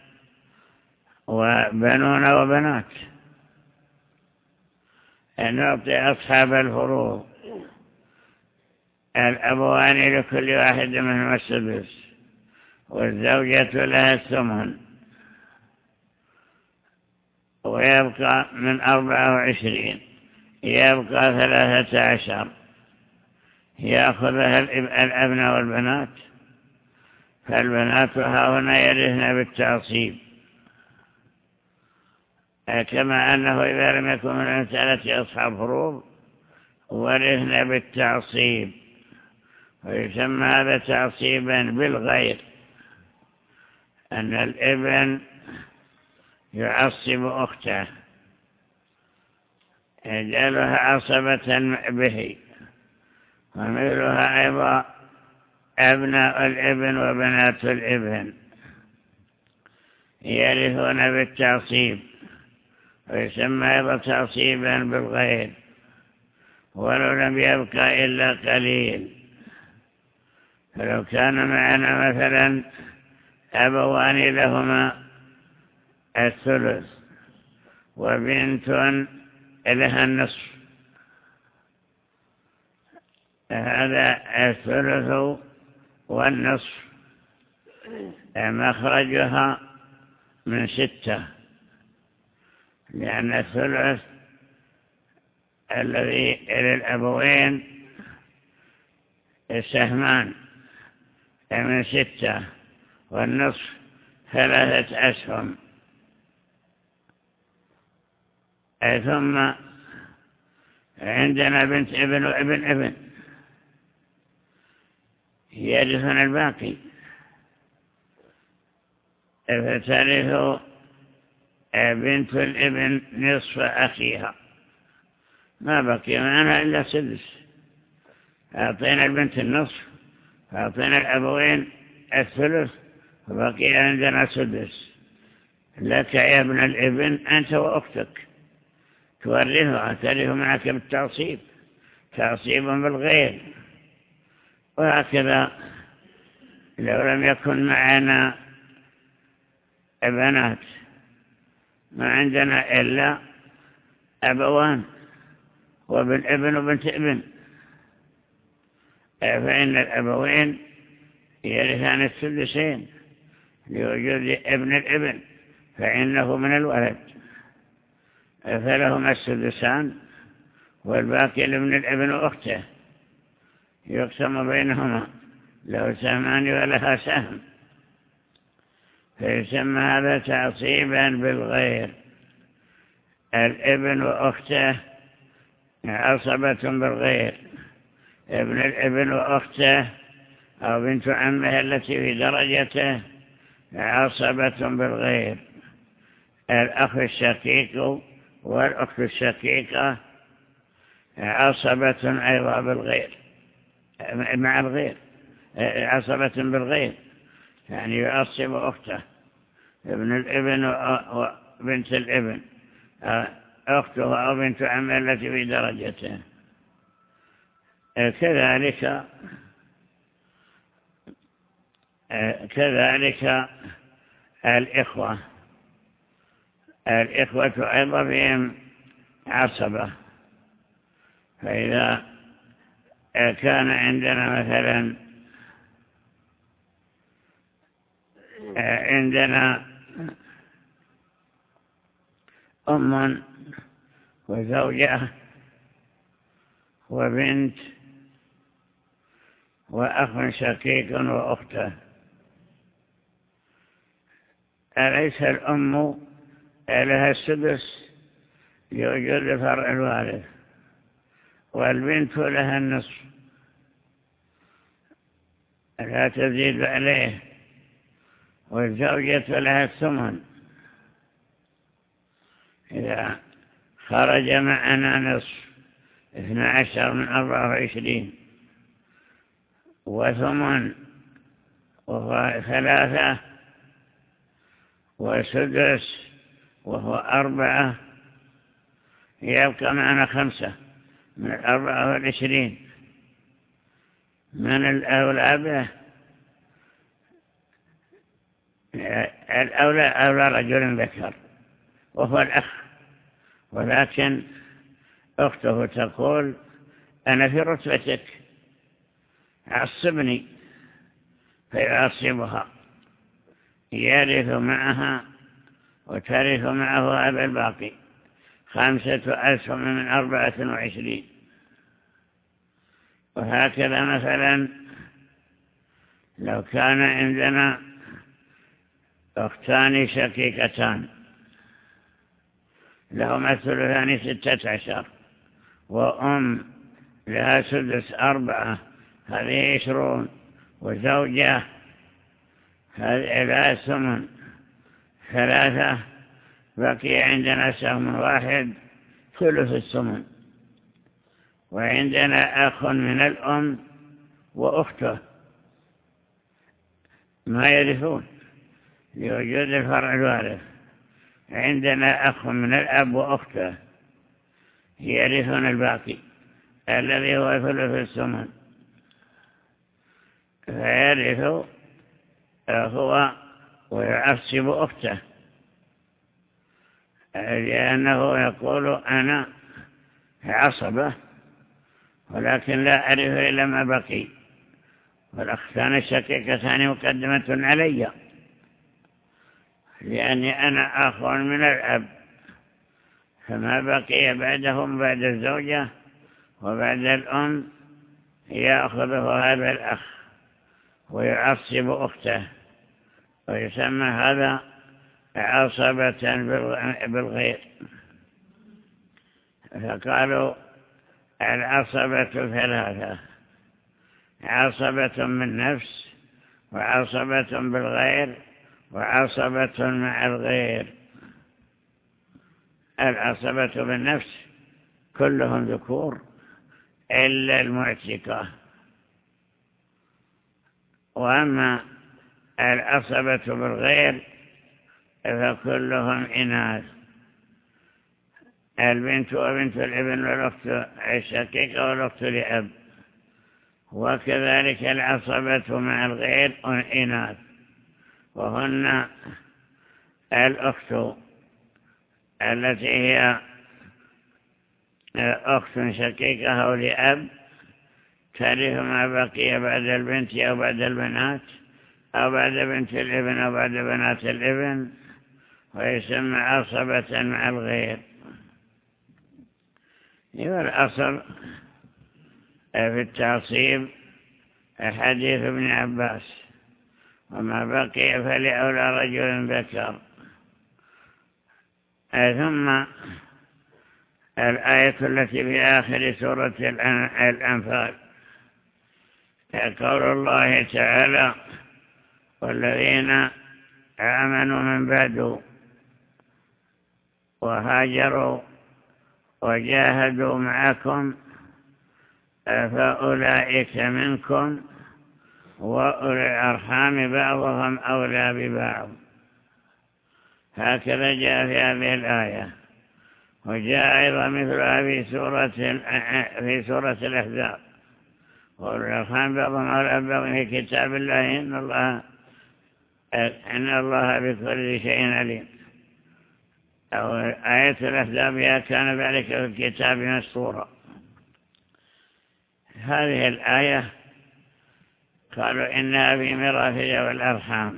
وبنون وبنات نعطي أصحاب الفروض الأبوان لكل واحد منهم السدس، والزوجة لها الثمن، ويبقى من 24 يبقى 13 يأخذها الأبناء والبنات. فالبنات هاهنا يرثن بالتعصيب، كما أنه إذا لم يكن من المسألة أصحاب فروض ورثن بالتعصيب، ويسمى هذا تعصيبا بالغير، أن الابن يعصب أخته يجعلها عصبة به. ومثلها أيضا أبناء الابن وبنات الابن يرثون بالتعصيب، ويسمى أيضا تعصيبا بالغير، ولو لم يبقى إلا قليل. فلو كان معنا مثلا أبوان لهما الثلث وبنت لها النصف، هذا الثلث والنصف مخرجها من 6، لأن الثلث الذي للأبوين سهمان من 6 والنصف 3 أسهم. ثم عندنا بنت ابن وابن ابن يرثون الباقي، فترث بنت الابن نصف أخيها، ما بقي معنا إلا 6. أعطينا البنت النصف، أعطينا الأبوين 1/3، وبقي عندنا 6. لك يا ابن الابن أنت وأختك تورثها، ترث معك بالتعصيب، تعصيبا بالغير. وهكذا لو لم يكن معنا بنات، ما عندنا إلا أبوان وابن ابن وبنت ابن، فإن الأبوين يرثان 2 لوجود ابن الابن، فإنه من الولد، فلهما 2 والباقي لابن الابن وأخته يقسم بينهما، له سهمان ولها سهم، فيسمى هذا تعصيبا بالغير. الابن وأخته عصبة بالغير، ابن الابن وأخته أو بنت عمه التي في درجته عصبة بالغير. الأخ الشقيق والأخت الشقيقة عصبة أيضا بالغير، مع الغير، عصبة بالغير، يعني يعصب أخته. ابن الابن وبنت الابن أخته أو بنت عمه التي في درجته. كذلك الإخوة أيضا بهم عصبة. فإذا كان عندنا مثلا أم وزوجة وبنت وأخ شقيق وأخته، أليس الأم لها 6 لوجود فرع الوارث، والبنت لها 1/2 لا تزيد عليه، والزوجة لها 8. إذا خرج معنا 1/2 12 من 24 و8 وهو 3 و6 وهو 4، يبقى معنا 5 من 24. من الأولى به الأولى رجل ذكر وهو الأخ، ولكن أخته تقول أنا في رتبتك عصبني، فيعصبها، يرث معها وترث معه هذا الباقي 5 أسهم من 24. وهكذا مثلا لو كان عندنا أختان شقيقتان لهما 16، وأم لها 4، هذه 20، وزوجة هذه لها 3، بقي عندنا سهم واحد 3 وعندنا أخ من الأم وأخته ما يرثون لوجود الفرع الوارث. عندنا أخ من الأب وأخته يرثون الباقي الذي هو 3، فيرث هو ويعصب أخته، لأنه يقول أنا عصبة ولكن لا أعرف إلا ما بقي، والأختان الشقيقتان مقدمة علي لأني أنا أخ من الأب، فما بقي بعدهم بعد الزوجة وبعد الأم يأخذه هذا الأخ ويعصب أخته، ويسمى هذا عصبة بالغير. فقالوا العصبة ثلاثة: عصبة من نفس، وعصبة بالغير، وعصبة مع الغير. العصبة بالنفس كلهم ذكور إلا المعتقة، وأما العصبة بالغير فكلهم إناث: البنت وبنت الابن والأخت الشقيقة والأخت لأب. وكذلك العصبة مع الغير إناث، وهن الأخت التي هي أخت شقيقة أو لأب ترث ما بقي بعد البنت أو بعد البنات أو بعد بنت الابن أو بعد بنات الابن، ويسمى عصبة مع الغير. والأصل في التعصيب حديث ابن عباس: وما بقي فلأولى رجل ذكر. ثم الآية التي في آخر سورة الأنفال قول الله تعالى: والذين آمنوا من بعد وهاجروا وجاهدوا معكم فأولئك منكم وأولي الأرحام بعضهم أولى ببعض. هكذا جاء في هذه الآية. وجاء أيضا مثلها في سورة الأحزاب: وأولي الأرحام بعضهم أولى ببعض في كتاب الله إن الله بكل شيء عليم. أو آية الأحزاب: كان ذلك في الكتاب مسطورا. هذه الآية قالوا إنها في ميراث ذوي الأرحام،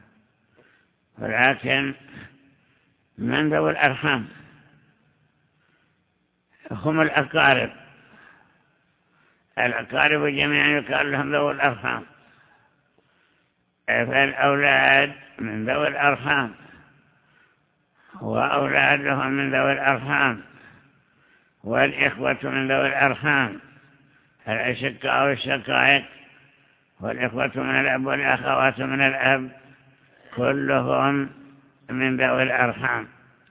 ولكن من ذوي الأرحام هم الأقارب. الأقارب جميعا يقال لهم ذوي الأرحام، فالأولاد من ذوي الأرحام وأولادهم من ذوي الأرحام، والإخوة من ذوي الأرحام، الأشقاء والشقائق، والإخوة من الأب والأخوات من الأب، كلهم من ذوي الأرحام.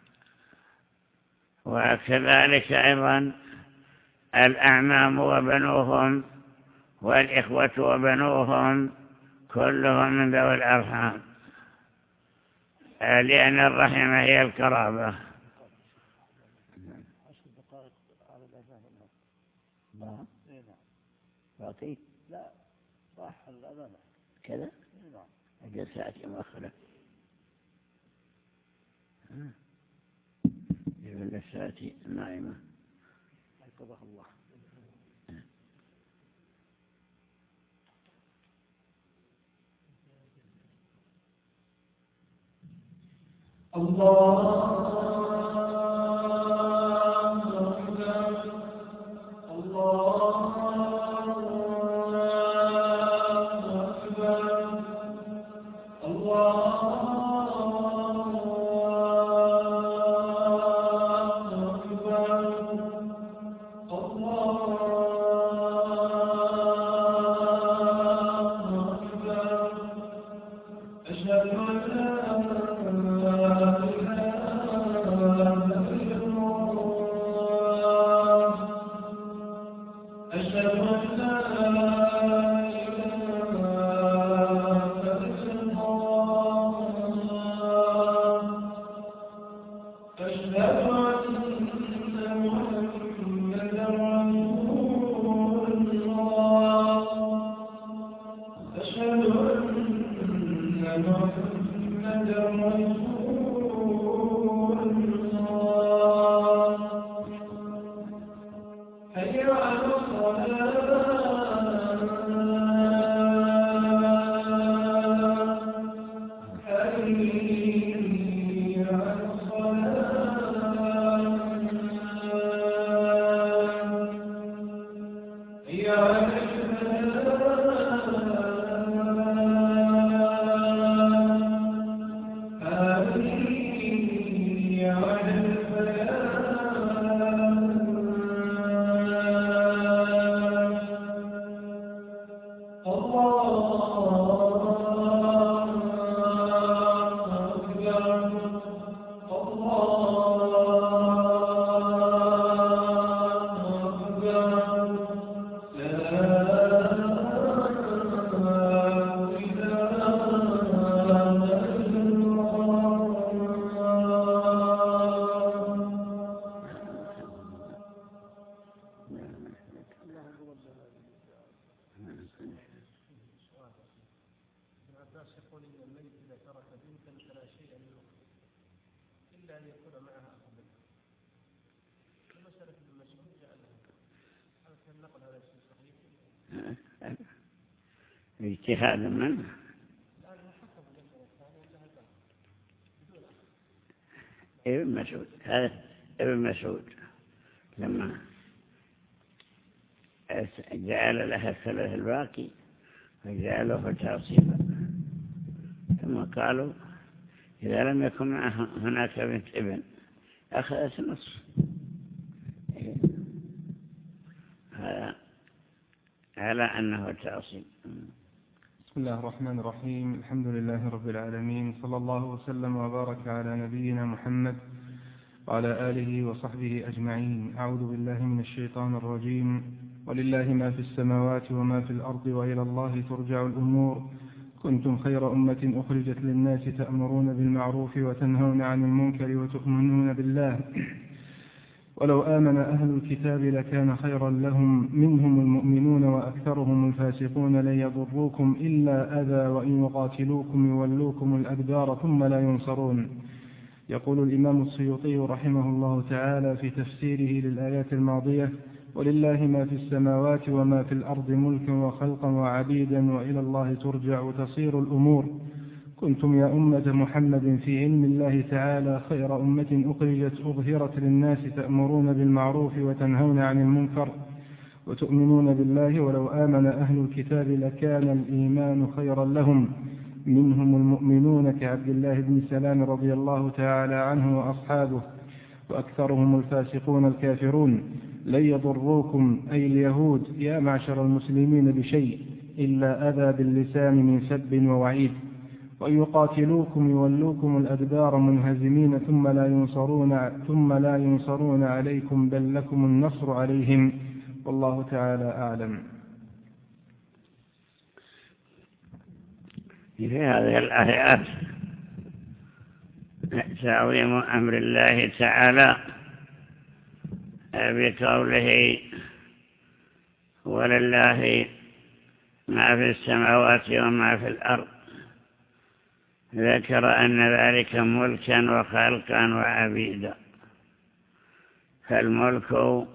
وكذلك أيضا الأعمام وبنوهم والإخوة وبنوهم كلهم من ذوي الأرحام، لأن الرحم هي القرابة. باقي؟ لا، راح الأذان كذا؟ نعم. أجل ساعة مؤخرة يقول الساعة نائمة. أيقظها الله. إلا أن يكون معها أفضل. المسألة بالمسؤول جعلها هل كان نقل هذا الشيء صحيح؟ اجتهاد منه. ابن مسعود، هذا ابن مسعود لما جعل لها الثلث الباقي فجعله تعصيبا، ثم قالوا إذا لم يكن معها هناك بنت ابن أخذت النصف. هذا على أنه تعصيب. بسم الله الرحمن الرحيم. الحمد لله رب العالمين، صلى الله وسلم وبارك على نبينا محمد وعلى آله وصحبه أجمعين. أعوذ بالله من الشيطان الرجيم. ولله ما في السماوات وما في الأرض وإلى الله ترجع الأمور. كنتم خير أمة أخرجت للناس تأمرون بالمعروف وتنهون عن المنكر وتؤمنون بالله ولو آمن أهل الكتاب لكان خيرا لهم منهم المؤمنون وأكثرهم الفاسقون لن يضروكم إلا أذى وإن يقاتلوكم يولوكم الأدبار ثم لا ينصرون. يقول الإمام السيوطي رحمه الله تعالى في تفسيره للآيات الماضية: ولله ما في السماوات وما في الأرض ملكا وخلقا وعبيدا وإلى الله ترجع وتصير الأمور. كنتم يا أمة محمد في علم الله تعالى خير أمة أخرجت أظهرت للناس تأمرون بالمعروف وتنهون عن المنكر وتؤمنون بالله ولو آمن أهل الكتاب لكان الإيمان خيرا لهم منهم المؤمنون كعبد الله بن سلام رضي الله تعالى عنه وأصحابه وأكثرهم الفاسقون الكافرون. لن يضروكم أي اليهود يا معشر المسلمين بشيء إلا أذى باللسان من سب ووعيد، وإن يقاتلوكم يولوكم الأدبار منهزمين ثم لا ينصرون عليكم بل لكم النصر عليهم والله تعالى أعلم. في هذه الآيات تعظيم أمر الله تعالى بقوله ولله ما في السماوات وما في الأرض. ذكر أن ذلك ملكا وخلقا وعبيدا. فالملك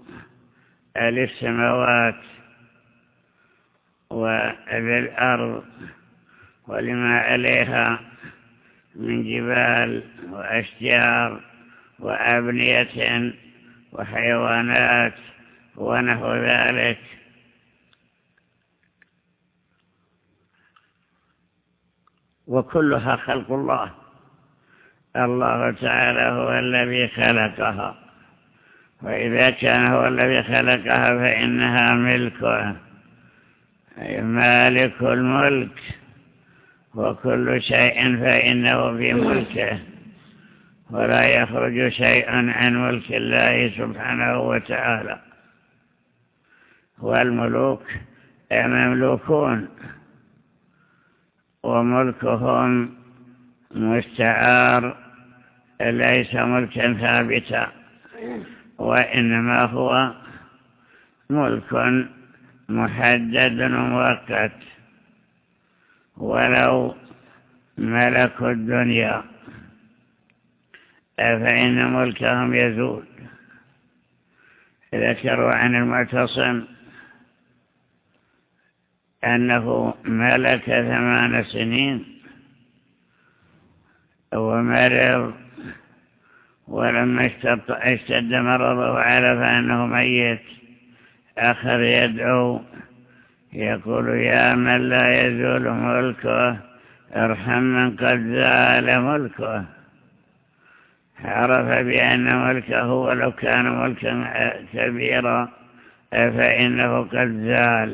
للسماوات وللأرض ولما عليها من جبال وأشجار وأبنية وحيوانات ونحو ذلك. وكلها خلق الله. الله تعالى هو الذي خلقها، وإذا كان هو الذي خلقها فإنها ملكه، أي مالك الملك، وكل شيء فإنه في ملكه، ولا يخرج شيء عن ملك الله سبحانه وتعالى. والملوك مملوكون وملكهم مستعار، ليس ملكا ثابتا، وإنما هو ملك محدد ومؤقت. ولو ملكوا الدنيا فإن ملكهم يزول. ذكروا عن المعتصم أنه ملك 8 سنين ومرض، ولما اشتد مرضه وعرف أنه ميت أخذ يدعو يقول يا من لا يزول ملكه ارحم من قد زال ملكه. عرف بأن ملكه ولو كان ملكا كبيرا فإنه قد زال.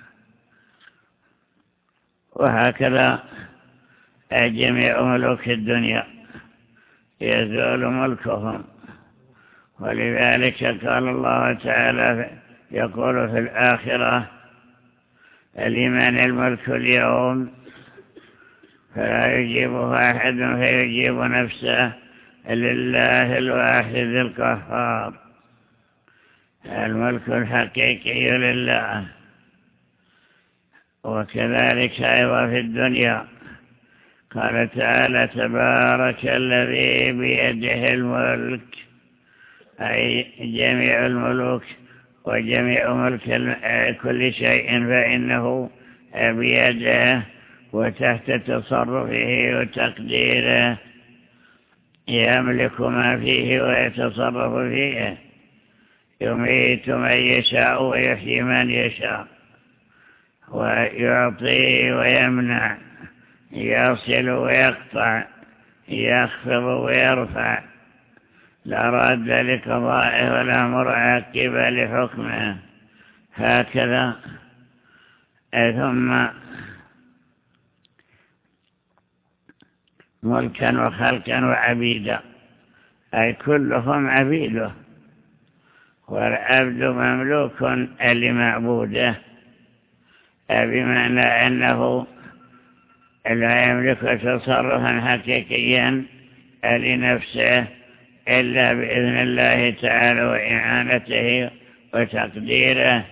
وهكذا جميع ملوك الدنيا يزول ملكهم. ولذلك قال الله تعالى يقول في الآخرة لمن الملك اليوم، فلا يجيبه أحد فيجيب نفسه لله الواحد القهار. الملك الحقيقي لله. وكذلك أيضا في الدنيا قال تعالى تبارك الذي بيده الملك، أي جميع الملوك وجميع ملك كل شيء فإنه بيده وتحت تصرفه وتقديره، يملك ما فيه ويتصرف فيه، يميت من يشاء ويحيي من يشاء، ويعطي ويمنع، يصل ويقطع، يخفض ويرفع، لا راد لقضائه ولا مرعقب لحكمه. هكذا. ثم ملكا وخلقا وعبيدا، أي كلهم عبيده، والعبد مملوك لمعبوده، بمعنى أنه لا يملك تصرفا حقيقيا لنفسه إلا بإذن الله تعالى وإعانته وتقديره.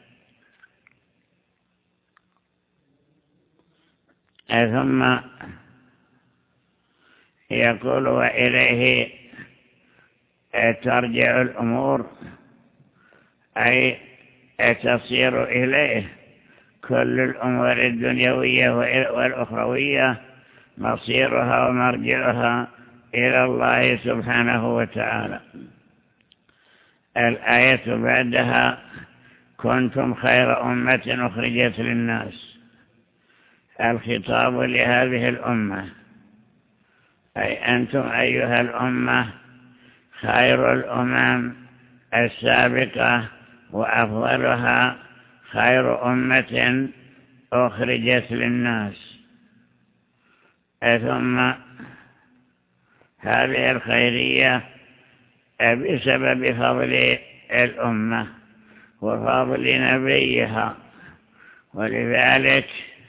ثم يقول وإليه ترجع الأمور، أي تصير إليه كل الأمور الدنيوية والأخروية، مصيرها ومرجعها إلى الله سبحانه وتعالى. الآية بعدها كنتم خير أمة أخرجت للناس، الخطاب لهذه الأمة، أي أنتم أيها الأمة خير الأمم السابقة وأفضلها، خير أمة أخرجت للناس. ثم هذه الخيرية بسبب فضل الأمة وفضل نبيها، ولذلك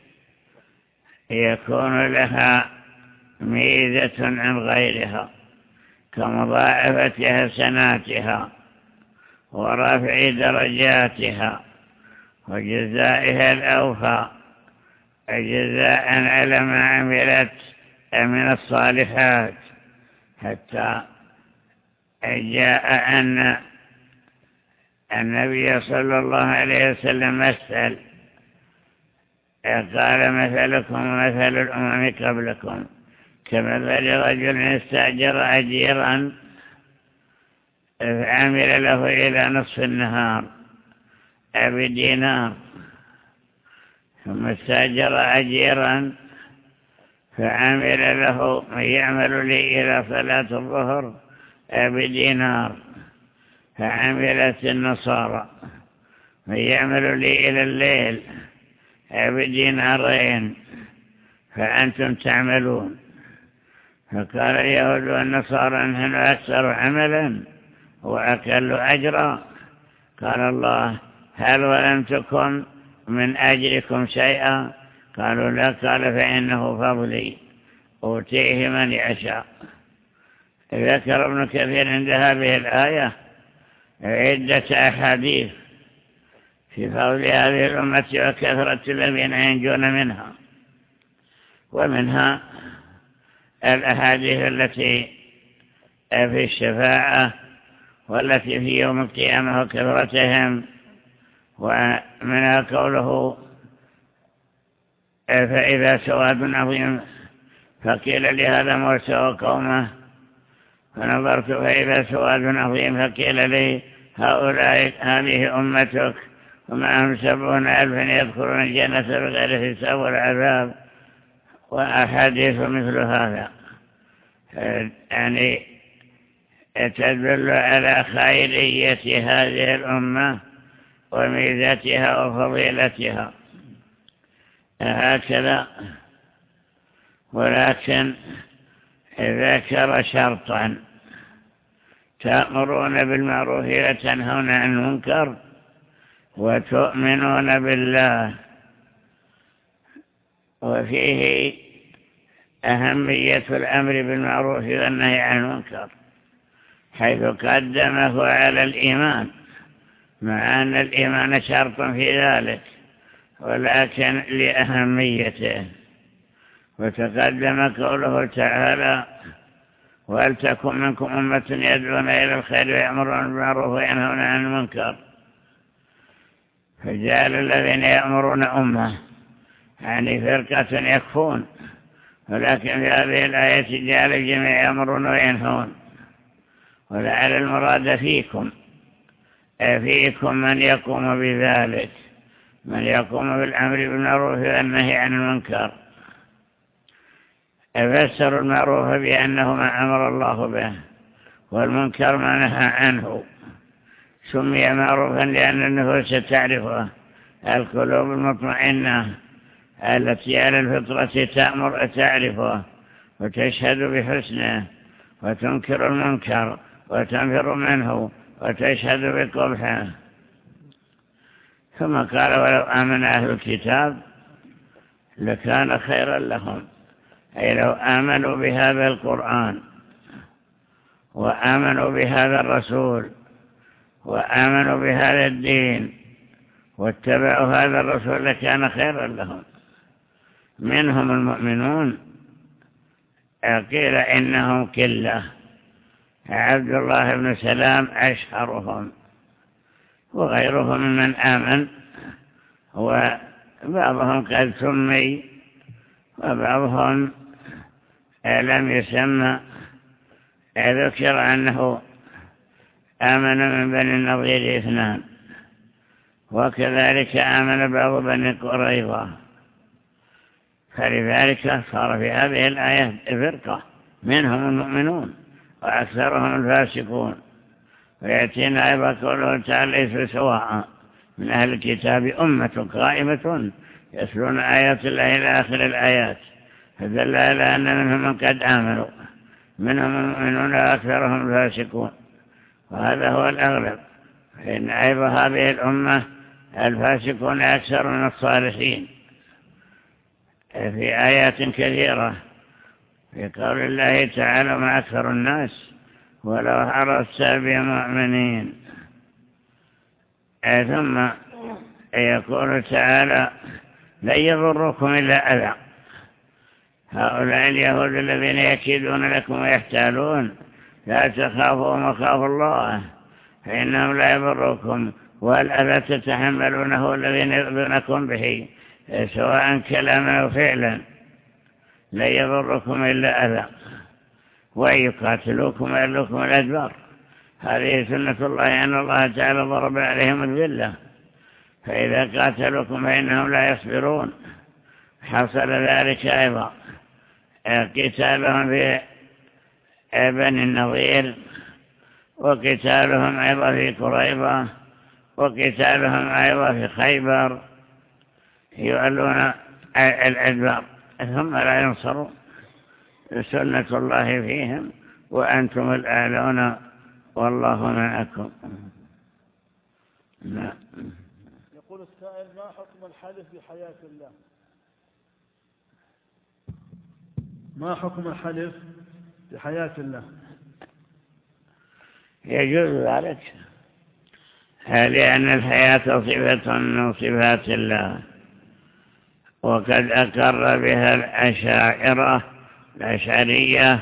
يكون لها ميزة عن غيرها كمضاعفة حسناتها ورفع درجاتها وجزائها الأوفى، جزاء على ما عملت من الصالحات، حتى جاء أن النبي صلى الله عليه وسلم مثل، قال مثلكم ومثل الأمم قبلكم كمثل رجل استأجر أجيرا فعمل له إلى نصف النهار بدينار، ثم استأجر أجيرا فعمل له يعمل لي إلى صلاة الظهر بدينار، فعملت النصارى يعمل لي إلى الليل بدينارين، فأنتم تعملون. فقال اليهود والنصارى نحن أكثر عملا وأقل أجرا. قال الله هل ظلمتكم من أجركم شيئا؟ قالوا لا. قال فإنه فضلي أوتيه من يشاء. ذكر ابن كثير عند هذه الآية عدة أحاديث في فضل هذه الأمة وكثرة الذين ينجون منها، ومنها الأحاديث التي في الشفاعة والتي في يوم القيامة وكثرتهم، ومنها قوله فإذا سواد عظيم فقيل لهذا موسى وقومه، فنظرت فإذا سواد عظيم فقيل لي هؤلاء هذه أمتك ومعهم 70,000 يدخلون الجنة بغير حساب ولا عذاب، وأحاديث مثل هذا يعني تدل على خيرية هذه الأمة وميزتها وفضيلتها. هكذا. ولكن ذكر شرطا: تأمرون بالمعروف وتنهون عن المنكر وتؤمنون بالله. وفيه أهمية الأمر بالمعروف والنهي عن المنكر، حيث قدمه على الإيمان، مع أن الإيمان شرط في ذلك، ولكن لأهميته. وتقدم قوله تعالى ولتكن منكم أمة يدعون إلى الخير ويأمرون بالمعروف وينهون عن المنكر، فجعل الذين يأمرون أمة يعني فرقة يكفون، ولكن في هذه الآية جعل الجميع يأمرون وينهون، ولعل المراد فيكم من يقوم بذلك، من يقوم بالأمر بالمعروف والنهي عن المنكر. فسروا المعروف بأنه ما أمر الله به، والمنكر ما نهى عنه. سمي معروفا لأن النفوس تعرفه، القلوب المطمئنة التي على الفطرة تعرفه وتشهد بحسنه، وتنكر المنكر وتنفر منه وتشهد بقبحه. ثم قال ولو آمن أهل الكتاب لكان خيرا لهم، أي لو آمنوا بهذا القرآن وآمنوا بهذا الرسول وآمنوا بهذا الدين واتبعوا هذا الرسول لكان خيرا لهم. منهم المؤمنون قيل إنهم كله، عبد الله بن سلام أشهرهم، وغيرهم ممن آمن، وبعضهم قد سمي وبعضهم لم يسمى. ذكر أنه آمن من بني النضير 2، وكذلك آمن بعض بني قريظة، فلذلك صار في هذه الآية فرقة منهم المؤمنون وأكثرهم الفاسقون. ويأتينا أيضا قوله تعالى ليسوا سواء من أهل الكتاب أمة قائمة يتلون آيات الله إلى آخر الآيات، فدل على أن منهم من قد آمنوا، منهم المؤمنون وأكثرهم الفاسقون، وهذا هو الأغلب. فإن أيضا هذه الأمة الفاسقون أكثر من الصالحين في آيات كثيرة، في قول الله تعالى ما أكثر الناس ولو حرصت بمؤمنين. ثم يقول تعالى لن يضركم إلا أذى، هؤلاء اليهود الذين يكيدون لكم ويحتالون لا تخافوا مخاف الله فإنهم لا يضركم، والأذى تتحملونه الذين يؤذونكم به سواء كلاما أو فعلا، لا يضركم إلا أذى، وإن يقاتلوكم ويلوكم الأدبار. هذه سنة الله أن الله تعالى ضرب عليهم الذلة، فإذا قاتلوكم فإنهم لا يصبرون. حصل ذلك أيضا قتالهم في بني النضير، وقتالهم أيضا في قريظة، وقتالهم أيضا في خيبر، يؤلون الأدبار ثم لا ينصرون. سنة الله فيهم وأنتم الأعلون والله معكم. يقول السائل ما حكم الحلف بحياة الله؟ ما حكم الحلف بحياة الله؟ يجوز ذلك لأن الحياة صفة من صفات الله، وقد أقر بها الأشعرية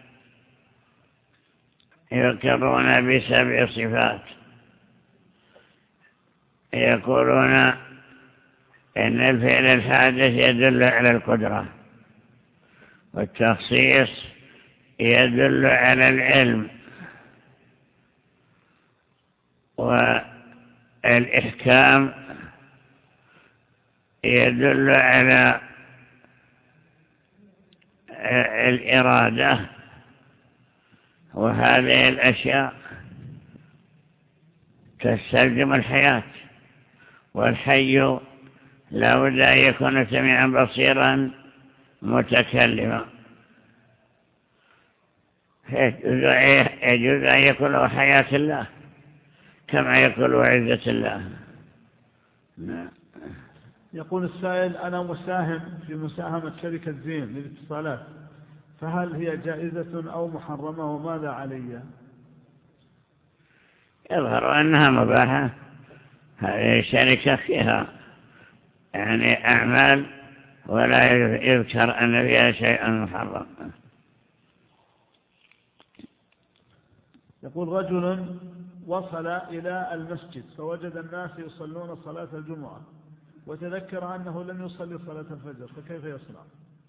يقرون ب7 صفات. يقولون إن الفعل الحادث يدل على القدرة، والتخصيص يدل على العلم، والإحكام يدل على الإرادة. وهذه الأشياء تستلزم الحياة، والحي لا بد أن يكون سميعا بصيرا متكلما، يجوز أن يكون له حياة الله كما يقول عزة الله. يقول السائل أنا مساهم في مساهمة شركة زين للاتصالات، فهل هي جائزة أو محرمة وماذا علي؟ يظهر أنها مباحة. هذه الشركة فيها يعني أعمال ولا يذكر أن فيها شيء محرم. يقول رجل وصل إلى المسجد فوجد الناس يصلون صلاة الجمعة وتذكر أنه لم يصلي صلاة الفجر، فكيف يصنع؟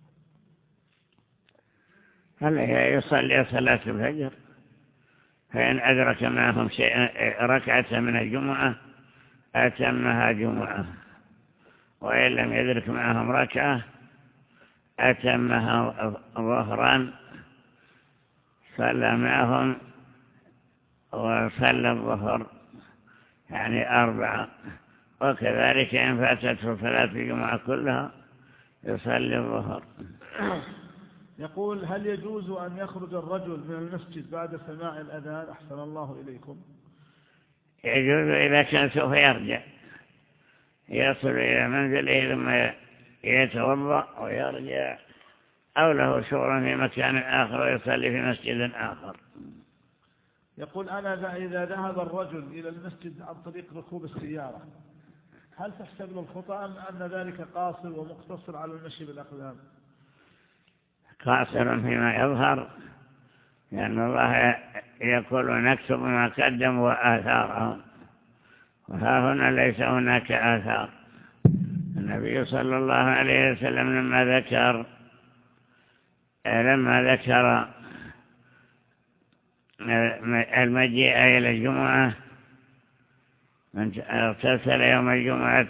هل يصلي صلاة الفجر؟ فإن أدرك معهم ركعة من الجمعة أتمها جمعة، وإن لم يدرك معهم ركعة أتمها ظهرا، صلى معهم وصلى الظهر يعني 4. وكذلك إن فاتته صلاة الجمعة كلها يصلي الظهر. يقول هل يجوز أن يخرج الرجل من المسجد بعد سماع الأذان؟ أحسن الله إليكم. يجوز إذا كان سوف يرجع، يصل إلى منزله ثم يتوضأ ويرجع، أو له شغل في مكان آخر ويصلي في مسجد آخر. يقول أنا إذا ذهب الرجل إلى المسجد عن طريق ركوب السيارة هل تحسب له الخطأ أم أن ذلك قاصر ومقتصر على المشي بالأقدام؟ قاصر فيما يظهر، لأن الله يقول نكتب ما قدموا وآثارهم، وها هنا ليس هناك آثار. النبي صلى الله عليه وسلم لما ذكر المجيء إلى الجمعة، من اغتسل يوم الجمعة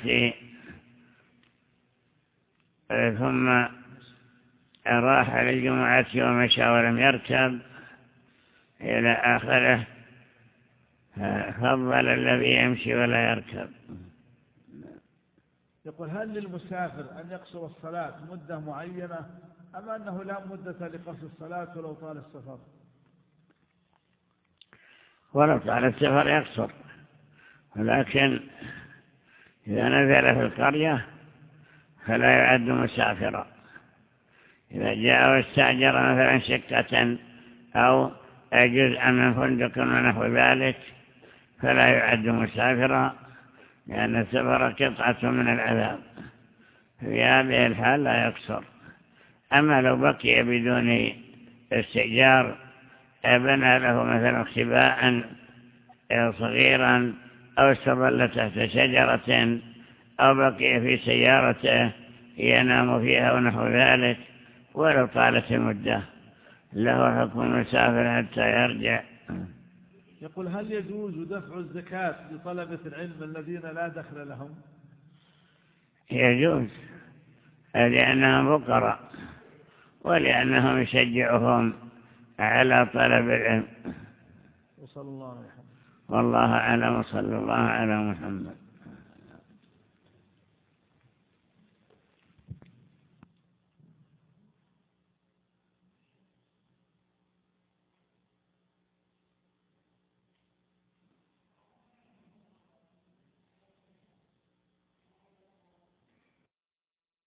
ثم راح للجمعة ومشى ولم يركب إلى آخره، فضل الذي يمشي ولا يركب. يقول هل للمسافر أن يقصر الصلاة مدة معينة أم أنه لا مدة لقصر الصلاة ولو طال السفر؟ ولو طال السفر يقصر، ولكن إذا نزل في القرية فلا يعد مسافرا. إذا جاء واستأجر مثلا شقة أو جزءا من فندق ونحو ذلك فلا يعد مسافرا، لأن السفر قطعة من العذاب، في هذه الحال لا يقصر. أما لو بقي بدون استئجار، بنى له مثلا خباء صغيرا أو استظل تحت شجرة أو بقي في سيارته ينام فيها ونحو ذلك، ولو طالت المدة له حكم المسافر حتى يرجع. يقول هل يجوز دفع الزكاة لطلبة العلم الذين لا دخل لهم؟ يجوز، لأنهم فقراء ولأنهم يشجعهم على طلب العلم. وصلى الله عليه وسلم. والله أعلم، وصلى الله على محمد.